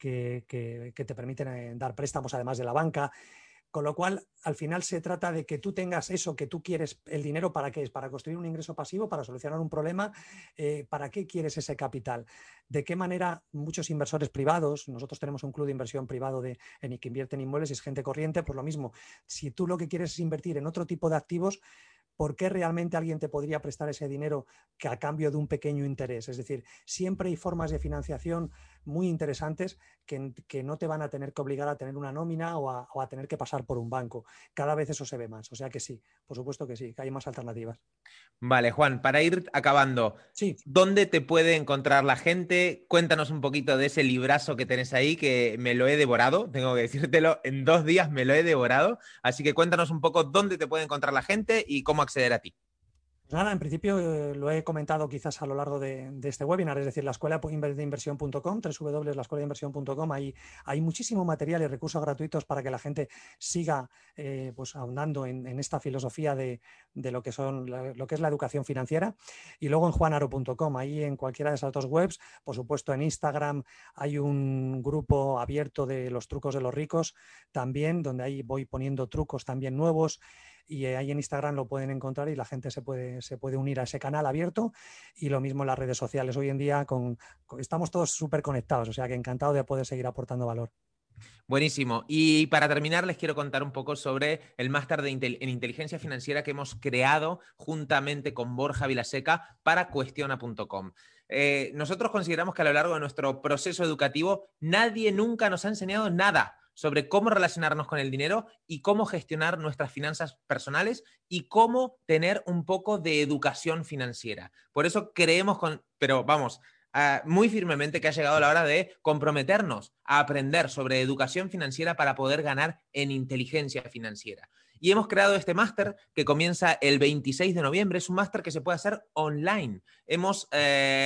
que te permiten dar préstamos además de la banca. Con lo cual, al final se trata de que tú tengas eso que tú quieres. ¿El dinero para qué es? ¿Para construir un ingreso pasivo? ¿Para solucionar un problema? ¿Para qué quieres ese capital? ¿De qué manera muchos inversores privados, nosotros tenemos un club de inversión privado en el que invierte en inmuebles y es gente corriente, pues lo mismo, si tú lo que quieres es invertir en otro tipo de activos, ¿por qué realmente alguien te podría prestar ese dinero que a cambio de un pequeño interés? Es decir, siempre hay formas de financiación muy interesantes que no te van a tener que obligar a tener una nómina o a tener que pasar por un banco. Cada vez eso se ve más. O sea que sí, por supuesto que sí, que hay más alternativas. Vale, Juan, para ir acabando, Sí. ¿dónde te puede encontrar la gente? Cuéntanos un poquito de ese librazo que tenés ahí, que me lo he devorado, tengo que decírtelo, en 2 días me lo he devorado, así que cuéntanos un poco dónde te puede encontrar la gente y cómo acceder a ti. Pues nada, en principio lo he comentado quizás a lo largo de este webinar, es decir, la escuela de inversión.com, www.laescuelainversión.com, hay muchísimo material y recursos gratuitos para que la gente siga pues ahondando en esta filosofía de lo que lo que es la educación financiera. Y luego en juanaro.com, ahí en cualquiera de esas dos webs, por supuesto en Instagram hay un grupo abierto de los trucos de los ricos también, donde ahí voy poniendo trucos también nuevos. Y ahí en Instagram lo pueden encontrar y la gente se puede unir a ese canal abierto, y lo mismo en las redes sociales. Hoy en día estamos todos súper conectados, o sea que encantado de poder seguir aportando valor. Buenísimo. Y para terminar, les quiero contar un poco sobre el máster en inteligencia financiera que hemos creado juntamente con Borja Vilaseca para Cuestiona.com. Nosotros consideramos que a lo largo de nuestro proceso educativo nadie nunca nos ha enseñado nada sobre cómo relacionarnos con el dinero y cómo gestionar nuestras finanzas personales y cómo tener un poco de educación financiera. Por eso creemos pero vamos, muy firmemente que ha llegado la hora de comprometernos a aprender sobre educación financiera para poder ganar en inteligencia financiera. Y hemos creado este máster que comienza el 26 de noviembre. Es un máster que se puede hacer online. Hemos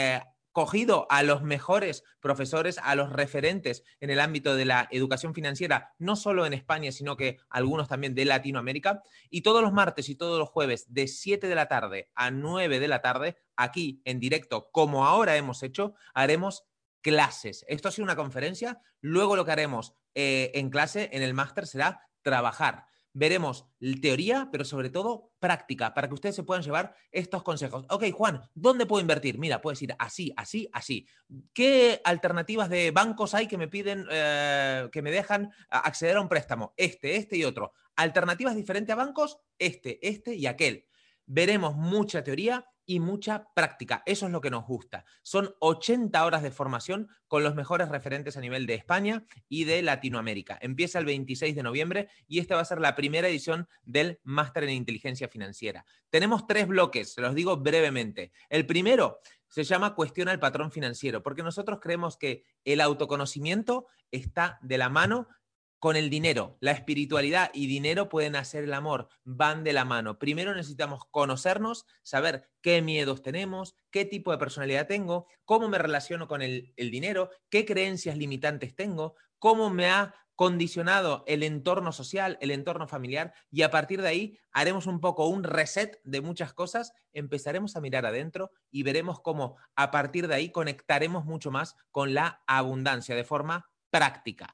cogido a los mejores profesores, a los referentes en el ámbito de la educación financiera, no solo en España, sino que algunos también de Latinoamérica. Y todos los martes y todos los jueves, de 7 de la tarde a 9 de la tarde, aquí en directo, como ahora hemos hecho, haremos clases. Esto ha sido una conferencia. Luego lo que haremos en clase, en el máster, será trabajar. Veremos teoría, pero sobre todo práctica, para que ustedes se puedan llevar estos consejos. Ok, Juan, ¿dónde puedo invertir? Mira, puedes ir así, así, así. ¿Qué alternativas de bancos hay que me piden, que me dejan acceder a un préstamo? Este y otro. Alternativas diferentes a bancos, este y aquel. Veremos mucha teoría y mucha práctica. Eso es lo que nos gusta. Son 80 horas de formación con los mejores referentes a nivel de España y de Latinoamérica. Empieza el 26 de noviembre y esta va a ser la primera edición del Máster en Inteligencia Financiera. Tenemos 3 bloques, se los digo brevemente. El primero se llama Cuestiona el patrón financiero, porque nosotros creemos que el autoconocimiento está de la mano con el dinero. La espiritualidad y dinero pueden hacer el amor, van de la mano. Primero necesitamos conocernos, saber qué miedos tenemos, qué tipo de personalidad tengo, cómo me relaciono con el dinero, qué creencias limitantes tengo, cómo me ha condicionado el entorno social, el entorno familiar, y a partir de ahí haremos un poco un reset de muchas cosas, empezaremos a mirar adentro y veremos cómo a partir de ahí conectaremos mucho más con la abundancia de forma práctica.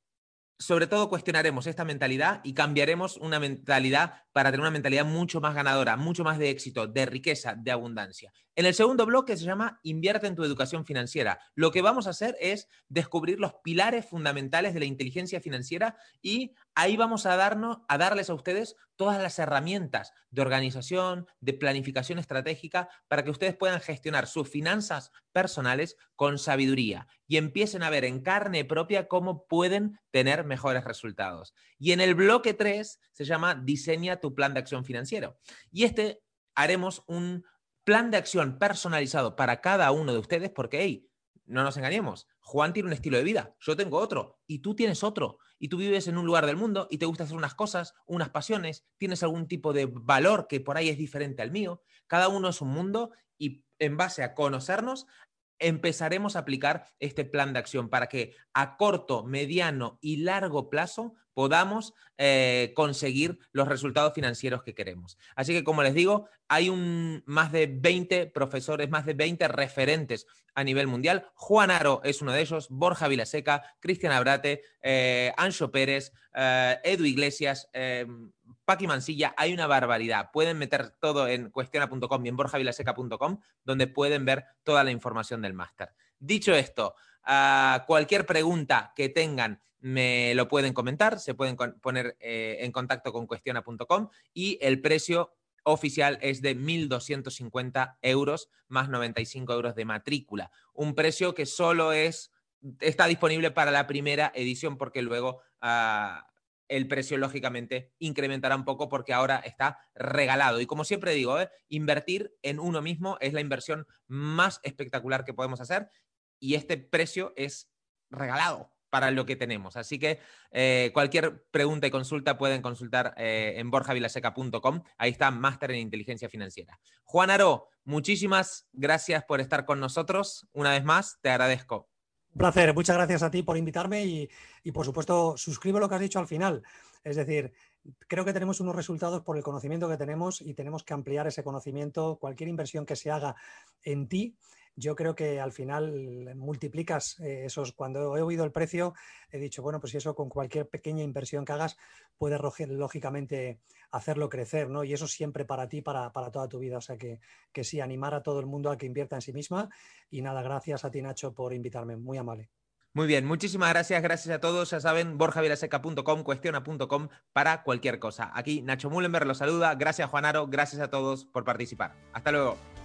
Sobre todo cuestionaremos esta mentalidad y cambiaremos una mentalidad para tener una mentalidad mucho más ganadora, mucho más de éxito, de riqueza, de abundancia. En el segundo bloque se llama Invierte en tu educación financiera. Lo que vamos a hacer es descubrir los pilares fundamentales de la inteligencia financiera y ahí vamos a darles a ustedes todas las herramientas de organización, de planificación estratégica para que ustedes puedan gestionar sus finanzas personales con sabiduría y empiecen a ver en carne propia cómo pueden tener mejores resultados. Y en el bloque 3 se llama Diseña tu plan de acción financiero. Y haremos un plan de acción personalizado para cada uno de ustedes porque, hey, no nos engañemos, Juan tiene un estilo de vida, yo tengo otro y tú tienes otro. Y tú vives en un lugar del mundo y te gusta hacer unas cosas, unas pasiones, tienes algún tipo de valor que por ahí es diferente al mío. Cada uno es un mundo y en base a conocernos empezaremos a aplicar este plan de acción para que a corto, mediano y largo plazo podamos conseguir los resultados financieros que queremos. Así que, como les digo, hay más de 20 profesores, más de 20 referentes a nivel mundial. Juan Aro es uno de ellos, Borja Vilaseca, Cristian Abrate, Anxo Pérez, Edu Iglesias, Paqui Mansilla. Hay una barbaridad. Pueden meter todo en cuestiona.com y en borjavilaseca.com, donde pueden ver toda la información del máster. Dicho esto, cualquier pregunta que tengan me lo pueden comentar, se pueden poner en contacto con cuestiona.com y el precio oficial es de 1.250 euros más 95 euros de matrícula. Un precio que solo está disponible para la primera edición porque luego el precio lógicamente incrementará un poco porque ahora está regalado. Y como siempre digo, invertir en uno mismo es la inversión más espectacular que podemos hacer y este precio es regalado para lo que tenemos. Así que cualquier pregunta y consulta pueden consultar en borjavilaseca.com. Ahí está Máster en Inteligencia Financiera. Juan Aro, muchísimas gracias por estar con nosotros. Una vez más, te agradezco. Un placer, muchas gracias a ti por invitarme y por supuesto suscribo lo que has dicho al final. Es decir, creo que tenemos unos resultados por el conocimiento que tenemos y tenemos que ampliar ese conocimiento. Cualquier inversión que se haga en ti, yo creo que al final multiplicas esos. Cuando he oído el precio, he dicho, bueno, pues eso con cualquier pequeña inversión que hagas puedes lógicamente hacerlo crecer, ¿no? Y eso siempre para ti, para toda tu vida. O sea que sí, animar a todo el mundo a que invierta en sí misma. Y nada, gracias a ti, Nacho, por invitarme. Muy amable. Muy bien, muchísimas gracias a todos. Ya saben, borjavilaseca.com, cuestiona.com para cualquier cosa. Aquí Nacho Mullenberg los saluda. Gracias, Juan Aro. Gracias a todos por participar. Hasta luego.